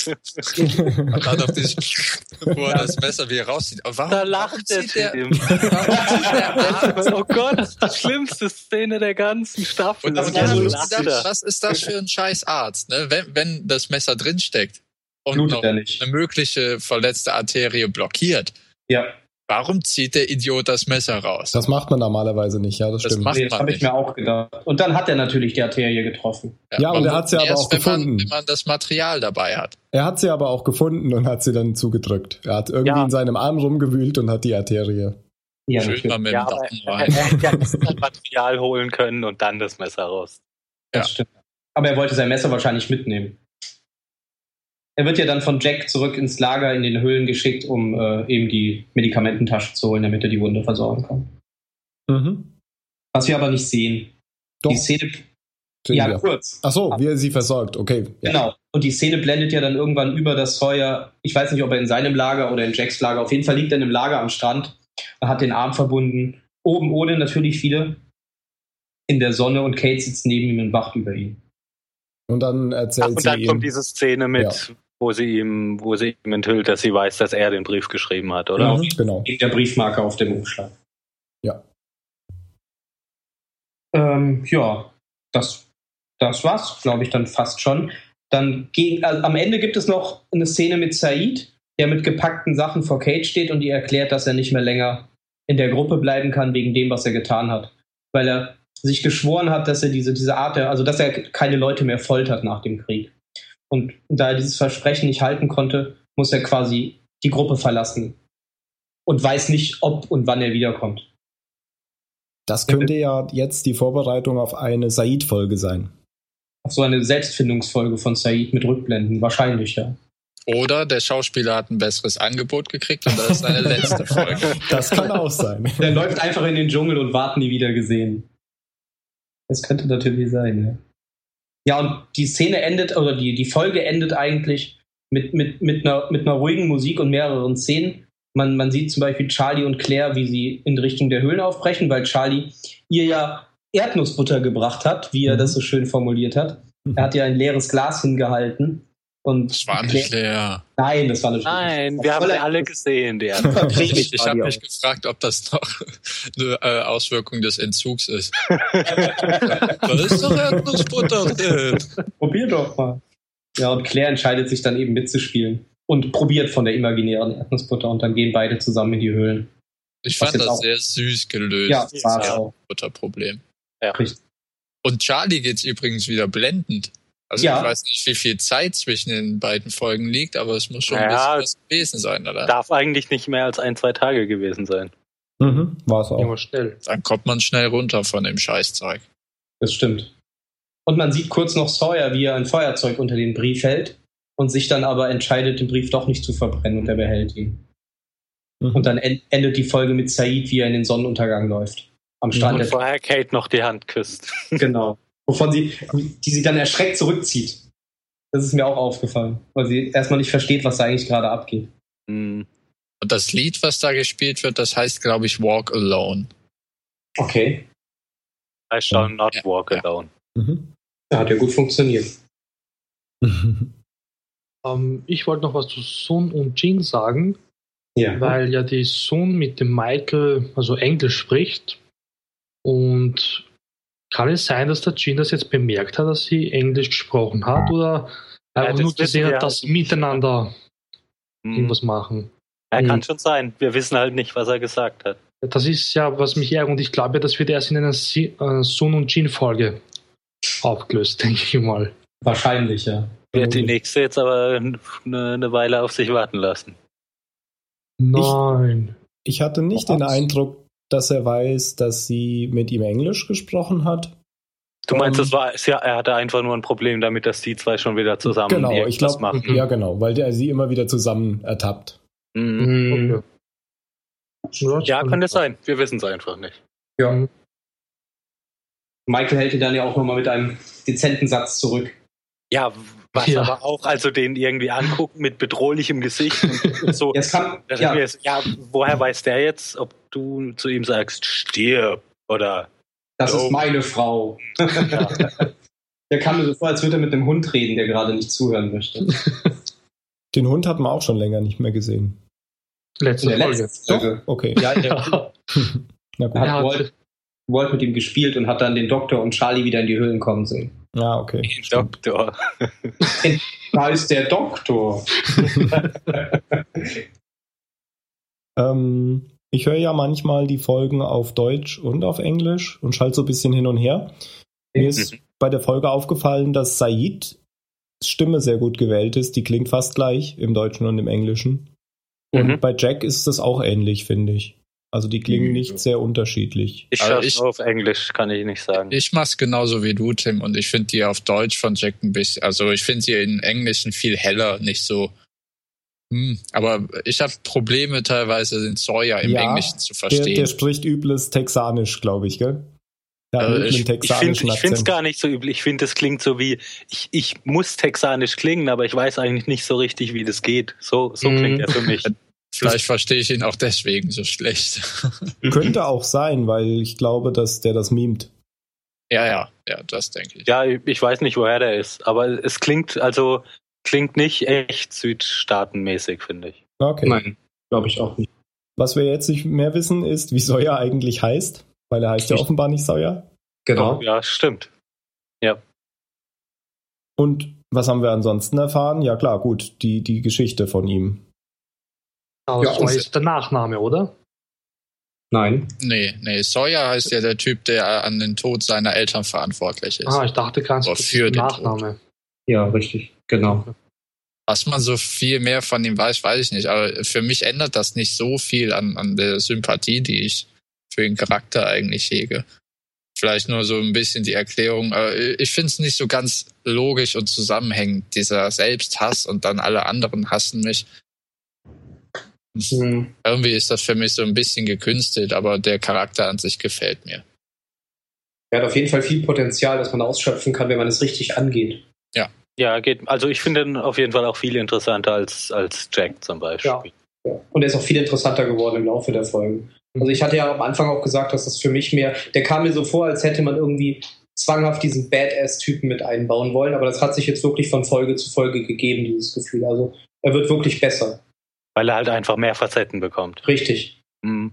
und dann noch dieses, wo er das Messer wieder rauszieht. Aber warum, Da warum lacht der zieht der, Tim. warum zieht der Arzt? Oh Gott, das ist die schlimmste Szene der ganzen Staffel. Und das Und war dann so lacht gedacht, was ist das für ein scheiß Arzt, ne? Wenn, wenn das Messer drinsteckt und Blutet noch er nicht. eine mögliche verletzte Arterie blockiert, Ja, warum zieht der Idiot das Messer raus? Das macht man normalerweise nicht, ja, das, Das stimmt. macht nee, das man habe ich nicht. mir auch gedacht. Und dann hat er natürlich die Arterie getroffen. Ja, und er hat sie aber erst, auch wenn man, gefunden. wenn man das Material dabei hat. Er hat sie aber auch gefunden und hat sie dann zugedrückt. Er hat irgendwie Ja. in seinem Arm rumgewühlt und hat die Arterie. Ja, Schön mal natürlich. mit Ja, dem aber Daumen er, rein. er hätte ja erst das Material holen können und dann das Messer raus. Das Ja. stimmt. Aber er wollte sein Messer wahrscheinlich mitnehmen. Er wird ja dann von Jack zurück ins Lager in den Höhlen geschickt, um äh, eben die Medikamententasche zu holen, damit er die Wunde versorgen kann. Mhm. Was wir aber nicht sehen. Doch, Die Szene. sehen Ja, wir. kurz. Ach so, wie er sie versorgt, okay. Ja. Genau. Und die Szene blendet ja dann irgendwann über, dass Sawyer, ich weiß nicht, ob er in seinem Lager oder in Jacks Lager, auf jeden Fall liegt er in einem Lager am Strand und hat den Arm verbunden. Oben ohne natürlich viele. In der Sonne, und Kate sitzt neben ihm und wacht über ihn. Und dann Ach, erzählt und sie dann kommt ihm, diese Szene mit, Ja. wo sie ihm, wo sie ihm enthüllt, dass sie weiß, dass er den Brief geschrieben hat, oder? Mhm, genau. Gegen der Briefmarke auf dem Umschlag. Ja. Ähm, ja, das, das war's, glaube ich, dann fast schon. Dann gegen, also am Ende gibt es noch eine Szene mit Said, der mit gepackten Sachen vor Kate steht und ihr erklärt, dass er nicht mehr länger in der Gruppe bleiben kann wegen dem, was er getan hat. Weil er sich geschworen hat, dass er diese, diese Art, der, also dass er keine Leute mehr foltert nach dem Krieg. Und da er dieses Versprechen nicht halten konnte, muss er quasi die Gruppe verlassen. Und weiß nicht, ob und wann er wiederkommt. Das könnte ja jetzt die Vorbereitung auf eine Said-Folge sein. Auf so eine Selbstfindungsfolge von Said mit Rückblenden. Wahrscheinlich, ja. Oder der Schauspieler hat ein besseres Angebot gekriegt und das ist seine letzte Folge. Das kann auch sein. Der läuft einfach in den Dschungel und wart nie wieder gesehen. Das könnte natürlich sein, ja. Ja, und die Szene endet, oder die, die Folge endet eigentlich mit, mit, mit, einer, mit einer ruhigen Musik und mehreren Szenen. Man, man sieht zum Beispiel Charlie und Claire, wie sie in Richtung der Höhlen aufbrechen, weil Charlie ihr ja Erdnussbutter gebracht hat, wie er Mhm. das so schön formuliert hat. Er hat ja ein leeres Glas hingehalten. Und Das war Claire- nicht leer. Nein, das war nicht Nein, wir haben sie alle gesehen, die anderen. Super cremig Ich, ich war habe die mich auch. gefragt, ob das noch eine äh, Auswirkung des Entzugs ist. Da ist doch Erdnussbutter drin. Probier doch mal. Ja, und Claire entscheidet sich dann eben mitzuspielen und probiert von der imaginären Erdnussbutter, und dann gehen beide zusammen in die Höhlen. Ich Was fand jetzt das auch- sehr süß gelöst, Ja, das war es auch. Erdnussbutterproblem. Ja. Richtig. Und Charlie geht's übrigens wieder blendend. Also Ja. ich weiß nicht, wie viel Zeit zwischen den beiden Folgen liegt, aber es muss schon Ja, ein bisschen was gewesen sein, oder? Darf eigentlich nicht mehr als ein, zwei Tage gewesen sein. Mhm, war es auch. Immer schnell. Dann kommt man schnell runter von dem Scheißzeug. Das stimmt. Und man sieht kurz noch Sawyer, wie er ein Feuerzeug unter den Brief hält und sich dann aber entscheidet, den Brief doch nicht zu verbrennen, und er behält ihn. Mhm. Und dann en- endet die Folge mit Said, wie er in den Sonnenuntergang läuft. Am Strand. Und der vorher Kate noch die Hand küsst. Genau. Wovon sie, die sie dann erschreckt zurückzieht. Das ist mir auch aufgefallen, weil sie erstmal nicht versteht, was da eigentlich gerade abgeht. Hm. Und das Lied, was da gespielt wird, das heißt, glaube ich, Walk Alone. Okay. I shall not Ja, walk ja. alone. Mhm. Ja, hat ja gut funktioniert. Ähm, ich wollte noch was zu Sun und Jin sagen, Ja. weil ja die Sun mit dem Michael also Englisch spricht. Und kann es sein, dass der Jin das jetzt bemerkt hat, dass sie Englisch gesprochen hat, oder Ja, einfach das nur gesehen wissen wir hat, dass sie halt nicht. miteinander Mhm. irgendwas machen? Ja, kann Mhm. schon sein. Wir wissen halt nicht, was er gesagt hat. Das ist ja, was mich ärgert, und ich glaube, das wird erst in einer Si- äh, Sun und Jin-Folge aufgelöst, denke ich mal. Wahrscheinlich, ja. Wird die nächste jetzt aber eine, eine Weile auf sich warten lassen. Nein. Ich hatte nicht den Eindruck, dass er weiß, dass sie mit ihm Englisch gesprochen hat. Du meinst, Ähm, das war, ja, er hatte einfach nur ein Problem damit, dass die zwei schon wieder zusammen Genau, ich irgendwas glaube, machen. ja genau, weil der sie immer wieder zusammen ertappt. Mhm. Okay. das Ja, kann- kann das sein. Wir wissen es einfach nicht. Ja. Mhm. Michael hält ihn dann ja auch nochmal mit einem dezenten Satz zurück. Ja, was Ja. aber auch, also den irgendwie anguckt mit bedrohlichem Gesicht und, und so. Jetzt kann, Das ja, ist mir- ja, woher weiß der jetzt, ob du zu ihm sagst, stirb oder das ist Dope. meine Frau. ja. Der kam mir so vor, als würde er mit einem Hund reden, der gerade nicht zuhören möchte. Den Hund hat man auch schon länger nicht mehr gesehen. Letzte In der Folge. letzten Folge. Okay, Ja, der na gut. hat Er hat- Walt, Walt mit ihm gespielt und hat dann den Doktor und Charlie wieder in die Höhlen kommen sehen. Ja, okay. Doktor. Da ist der Doktor. Ähm, ich höre ja manchmal die Folgen auf Deutsch und auf Englisch und schalte so ein bisschen hin und her. Mir ist bei der Folge aufgefallen, dass Said Stimme sehr gut gewählt ist. Die klingt fast gleich im Deutschen und im Englischen. Und Mhm. bei Jack ist das auch ähnlich, finde ich. Also die klingen Mhm. nicht sehr unterschiedlich. Ich Also schaue ich- nur auf Englisch, kann ich nicht sagen. Ich mach's genauso wie du, Tim, und ich finde die auf Deutsch von Jack ein bisschen, also ich finde sie im Englischen viel heller, nicht so. Hm, aber ich habe Probleme teilweise, den Sawyer im Ja, Englischen zu Der, verstehen. der spricht übles Texanisch, glaube ich, gell? Ja, Äh, üblen ich- Ich finde texanischen ich finde es Akzent. gar nicht so übel. Ich finde, es klingt so wie, ich, ich muss texanisch klingen, aber ich weiß eigentlich nicht so richtig, wie das geht. So, so Mhm. klingt er für mich. Vielleicht verstehe ich ihn auch deswegen so schlecht. Könnte auch sein, weil ich glaube, dass der das mimt. ja, ja, ja, das denke ich. Ja, ich weiß nicht, woher der ist, aber es klingt, also, klingt nicht echt südstaatenmäßig, finde ich. Okay. Nein, glaube ich auch nicht. Was wir jetzt nicht mehr wissen, ist, wie Sawyer eigentlich heißt. Weil er heißt ja Ich- offenbar nicht Sawyer. Genau. Ja, stimmt. Und was haben wir ansonsten erfahren? Ja klar, gut, die, die Geschichte von ihm. Aber Ja, so und- ist der Nachname, oder? Nein. Nee, nee, Sawyer heißt ja der Typ, der an den Tod seiner Eltern verantwortlich ist. Ah, ich dachte ganz Oder kurz, für der den Tod. Nachname. Ja, richtig. Genau. Was man so viel mehr von ihm weiß, weiß ich nicht. Aber für mich ändert das nicht so viel an, an der Sympathie, die ich für den Charakter eigentlich hege. Vielleicht nur so ein bisschen die Erklärung. Aber ich finde es nicht so ganz logisch und zusammenhängend, dieser Selbsthass und dann alle anderen hassen mich. Hm. Irgendwie ist das für mich so ein bisschen gekünstelt, aber der Charakter an sich gefällt mir. Er hat auf jeden Fall viel Potenzial, das man ausschöpfen kann, wenn man es richtig angeht. Ja, geht, also ich finde ihn auf jeden Fall auch viel interessanter als, als Jack zum Beispiel. Ja. Ja. Und er ist auch viel interessanter geworden im Laufe der Folgen. Also ich hatte ja am Anfang auch gesagt, dass das für mich mehr, der kam mir so vor, als hätte man irgendwie zwanghaft diesen Badass-Typen mit einbauen wollen, aber das hat sich jetzt wirklich von Folge zu Folge gegeben, dieses Gefühl. Also er wird wirklich besser. Weil er halt einfach mehr Facetten bekommt. Richtig. Mhm.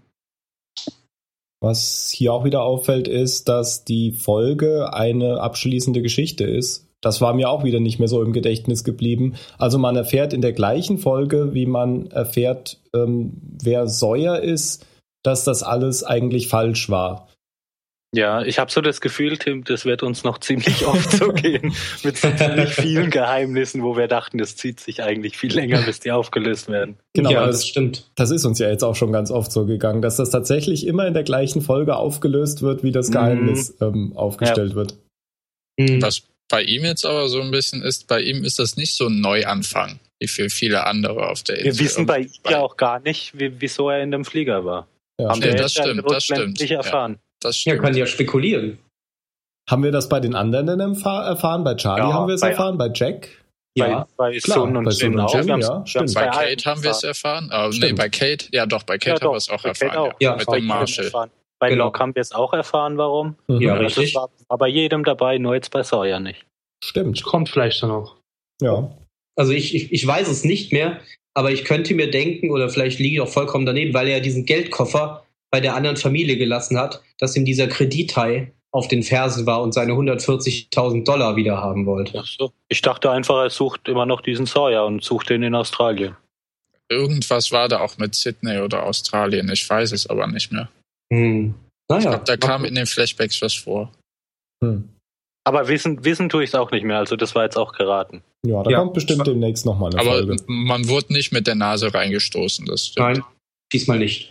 Was hier auch wieder auffällt, ist, dass die Folge eine abschließende Geschichte ist. Das war mir auch wieder nicht mehr so im Gedächtnis geblieben. Also man erfährt in der gleichen Folge, wie man erfährt, ähm, wer Sawyer ist, dass das alles eigentlich falsch war. Ja, ich habe so das Gefühl, Tim, das wird uns noch ziemlich oft so gehen. Mit so ziemlich vielen Geheimnissen, wo wir dachten, das zieht sich eigentlich viel länger, bis die aufgelöst werden. Genau, ja, das, das stimmt. das ist uns ja jetzt auch schon ganz oft so gegangen, dass das tatsächlich immer in der gleichen Folge aufgelöst wird, wie das Geheimnis ähm, aufgestellt wird. Hm. Was bei ihm jetzt aber so ein bisschen ist, bei ihm ist das nicht so ein Neuanfang, wie für viele andere auf der Insel. Wir wissen bei ihm Bei- ja auch gar nicht, wie, wieso er in dem Flieger war. Ja, Haben Ja, wir das jetzt ja stimmt, das stimmt. rückblendlich Ja. erfahren. Das Ja, stimmt. kann ja spekulieren. Haben wir das bei den anderen denn empfa- erfahren? Bei Charlie Ja, haben wir es bei- erfahren, bei Jack? Ja. Bei, bei klar, Sun und bei Sun Jin und auch. Jin, Wir haben's- ja, wir haben's stimmt. Bei allen Kate haben wir es erfahren. erfahren. Aber nee, Stimmt. bei Kate, ja doch, bei Kate Ja, haben doch, wir es auch bei Kate erfahren. auch. Ja, Mit Bei dem jedem Marshall. erfahren. Bei Genau. Locke haben wir es auch erfahren, warum. Mhm. Ja, Also richtig. es war, war bei jedem dabei, nur jetzt bei Sawyer nicht. Stimmt. Kommt vielleicht dann auch. Ja. Also ich, ich, ich weiß es nicht mehr, aber ich könnte mir denken, oder vielleicht liege ich auch vollkommen daneben, weil er diesen Geldkoffer bei der anderen Familie gelassen hat, dass ihm dieser Kredithai auf den Fersen war und seine hundertvierzigtausend Dollar wieder haben wollte. Ach so. Ich dachte einfach, er sucht immer noch diesen Sawyer und sucht den in Australien. Irgendwas war da auch mit Sydney oder Australien. Ich weiß es aber nicht mehr. Hm. Ich Naja, glaube, da kam in den Flashbacks was vor. Hm. Aber wissen, wissen tue ich es auch nicht mehr, also das war jetzt auch geraten. Ja, da Ja. kommt bestimmt demnächst nochmal eine Aber Folge. man wurde nicht mit der Nase reingestoßen. Das stimmt. nein, diesmal nicht.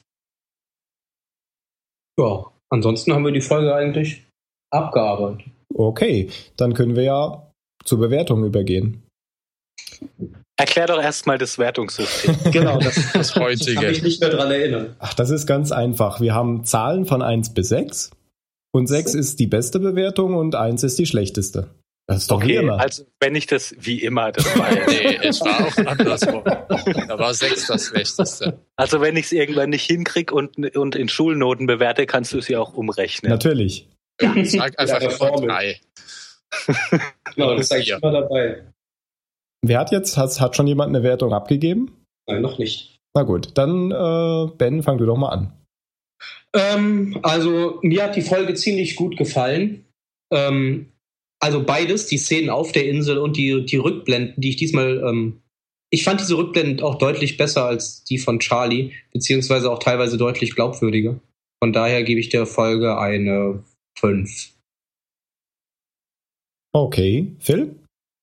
Ja, ansonsten haben wir die Folge eigentlich abgearbeitet. Okay, dann können wir ja zur Bewertung übergehen. Erklär doch erstmal das Wertungssystem. Genau, das, das, Das heutige. kann ich nicht mehr dran erinnern. Ach, das ist ganz einfach. Wir haben Zahlen von eins bis sechs und sechs ist die beste Bewertung und eins ist die schlechteste. Das ist doch wie Okay, immer. also wenn ich das wie immer, das war ja. Nee, es war auch andersrum. Da war sechs das Schlechteste. Also wenn ich es irgendwann nicht hinkriege und, und in Schulnoten bewerte, kannst du es ja auch umrechnen. Natürlich. Sag einfach Ja, immer Formel. drei. Genau, das sage ich Ja. immer dabei. Wer hat jetzt, hat, hat schon jemand eine Wertung abgegeben? Nein, noch nicht. Na gut, dann äh, Ben, fang du doch mal an. Ähm, also, mir hat die Folge ziemlich gut gefallen. Ähm, also beides, die Szenen auf der Insel und die, die Rückblenden, die ich diesmal, ähm, ich fand diese Rückblenden auch deutlich besser als die von Charlie, beziehungsweise auch teilweise deutlich glaubwürdiger. Von daher gebe ich der Folge eine fünf. Okay, Phil?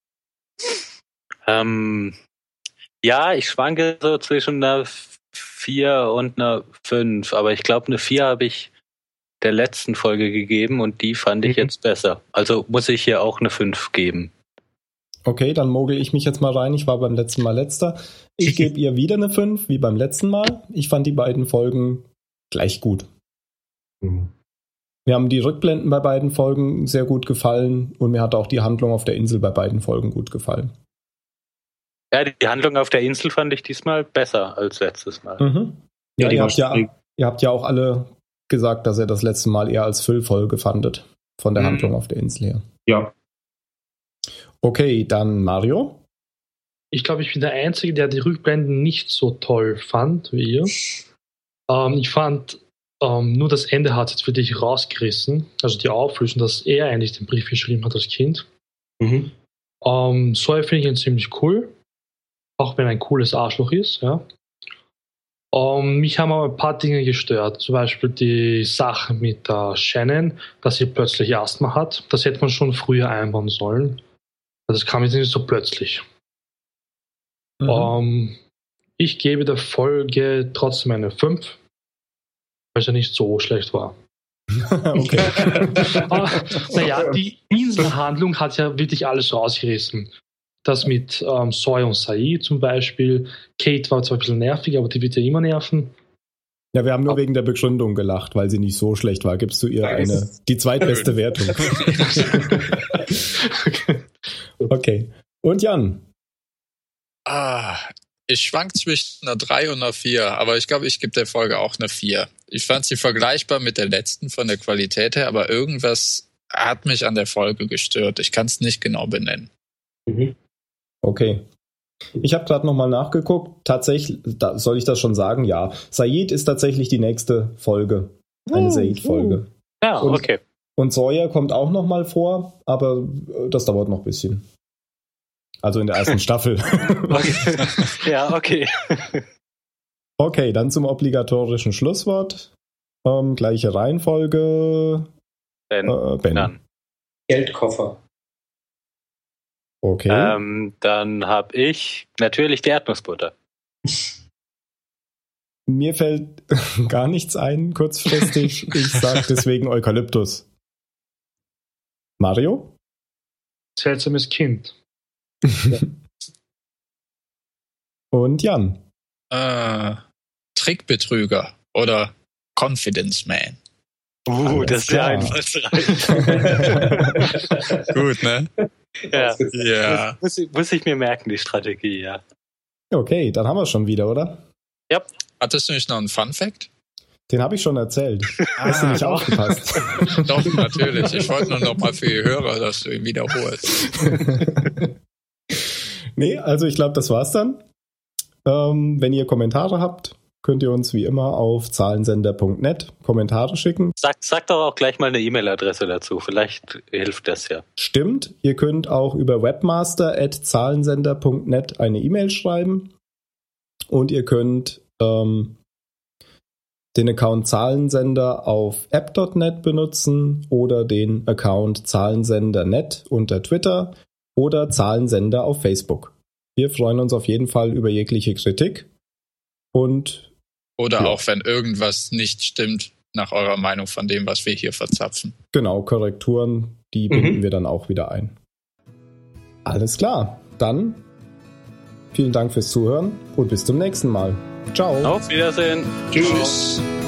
Ähm, ja, ich schwanke so zwischen einer vier und einer fünf, aber ich glaube, eine vier habe ich der letzten Folge gegeben und die fand ich Mhm. jetzt besser. Also muss ich hier auch eine fünf geben. Okay, dann mogel ich mich jetzt mal rein. Ich war beim letzten Mal letzter. Ich gebe ihr wieder eine fünf, wie beim letzten Mal. Ich fand die beiden Folgen gleich gut. Mir haben die Rückblenden bei beiden Folgen sehr gut gefallen und mir hat auch die Handlung auf der Insel bei beiden Folgen gut gefallen. Ja, die Handlung auf der Insel fand ich diesmal besser als letztes Mal. Mhm. Ja, Ja, die ihr, war habt ja, schwierig. ihr habt ja auch alle gesagt, dass ihr das letzte Mal eher als Füllfolge fandet. Von der Mhm. Handlung auf der Insel her. Ja. Okay, dann Mario. Ich glaube, ich bin der Einzige, der die Rückblenden nicht so toll fand wie ihr. Ähm, ich fand, ähm, nur das Ende hat es jetzt für dich rausgerissen. Also die Auflösung, dass er eigentlich den Brief geschrieben hat als Kind. Mhm. Ähm, Sawyer finde ich ihn ziemlich cool. Auch wenn er ein cooles Arschloch ist, ja. Ähm, mich haben aber ein paar Dinge gestört. Zum Beispiel die Sache mit der Shannon, dass sie plötzlich Asthma hat. Das hätte man schon früher einbauen sollen. Das kam jetzt nicht so plötzlich. Mhm. Ähm, ich gebe der Folge trotzdem eine fünf, weil sie nicht so schlecht war. Okay. Aber, naja, die Inselhandlung hat ja wirklich alles rausgerissen. Das mit ähm, Sawyer und Said zum Beispiel. Kate war zwar ein bisschen nervig, aber die wird ja immer nerven. Ja, wir haben nur wegen der Begründung gelacht, weil sie nicht so schlecht war. Gibst du ihr eine, die zweitbeste Wertung? Okay. Und Jan? Ah, ich schwank zwischen einer drei und einer vier, aber ich glaube, ich gebe der Folge auch eine vier. Ich fand sie vergleichbar mit der letzten von der Qualität her, aber irgendwas hat mich an der Folge gestört. Ich kann es nicht genau benennen. Mhm. Okay. Ich habe gerade nochmal nachgeguckt. Tatsächlich, da, soll ich das schon sagen? Ja. Said ist tatsächlich die nächste Folge. Eine Oh, Said-Folge. Ja, Und- okay. Und Sawyer kommt auch nochmal vor, aber äh, das dauert noch ein bisschen. Also in der ersten Staffel. Ja, okay. Okay, dann zum obligatorischen Schlusswort. Ähm, gleiche Reihenfolge. Dann, Äh, Ben. dann, Geldkoffer. Okay. ähm, dann habe ich natürlich die Erdnussbutter. Mir fällt gar nichts ein, kurzfristig. Ich sag deswegen Eukalyptus. Mario? Seltsames Kind. Und Jan? Äh, Trickbetrüger oder Confidence Man. Uh, Alles das ist ja klar. einfallsreich. Gut, ne? Ja. Ja. Muss, ich- muss ich mir merken, die Strategie, ja. Okay, dann haben wir es schon wieder, oder? Hattest du nicht noch einen Fun-Fact? Den habe ich schon erzählt. Hast du nicht aufgepasst? Doch, natürlich. Ich wollte nur noch mal für die Hörer, dass du ihn wiederholst. Nee, also ich glaube, das war's dann. Ähm, wenn ihr Kommentare habt, könnt ihr uns wie immer auf zahlensender punkt net Kommentare schicken. Sag, sag doch auch gleich mal eine E-Mail-Adresse dazu. Vielleicht hilft das ja. Stimmt. Ihr könnt auch über webmaster at zahlensender punkt net eine E-Mail schreiben. Und ihr könnt ähm, den Account Zahlensender auf app punkt net benutzen oder den Account Zahlensender punkt net unter Twitter oder Zahlensender auf Facebook. Wir freuen uns auf jeden Fall über jegliche Kritik. Und Oder ja. auch, wenn irgendwas nicht stimmt, nach eurer Meinung von dem, was wir hier verzapfen. Genau, Korrekturen, die Mhm. binden wir dann auch wieder ein. Alles klar, dann vielen Dank fürs Zuhören und bis zum nächsten Mal. Ciao. Auf Wiedersehen. Tschüss.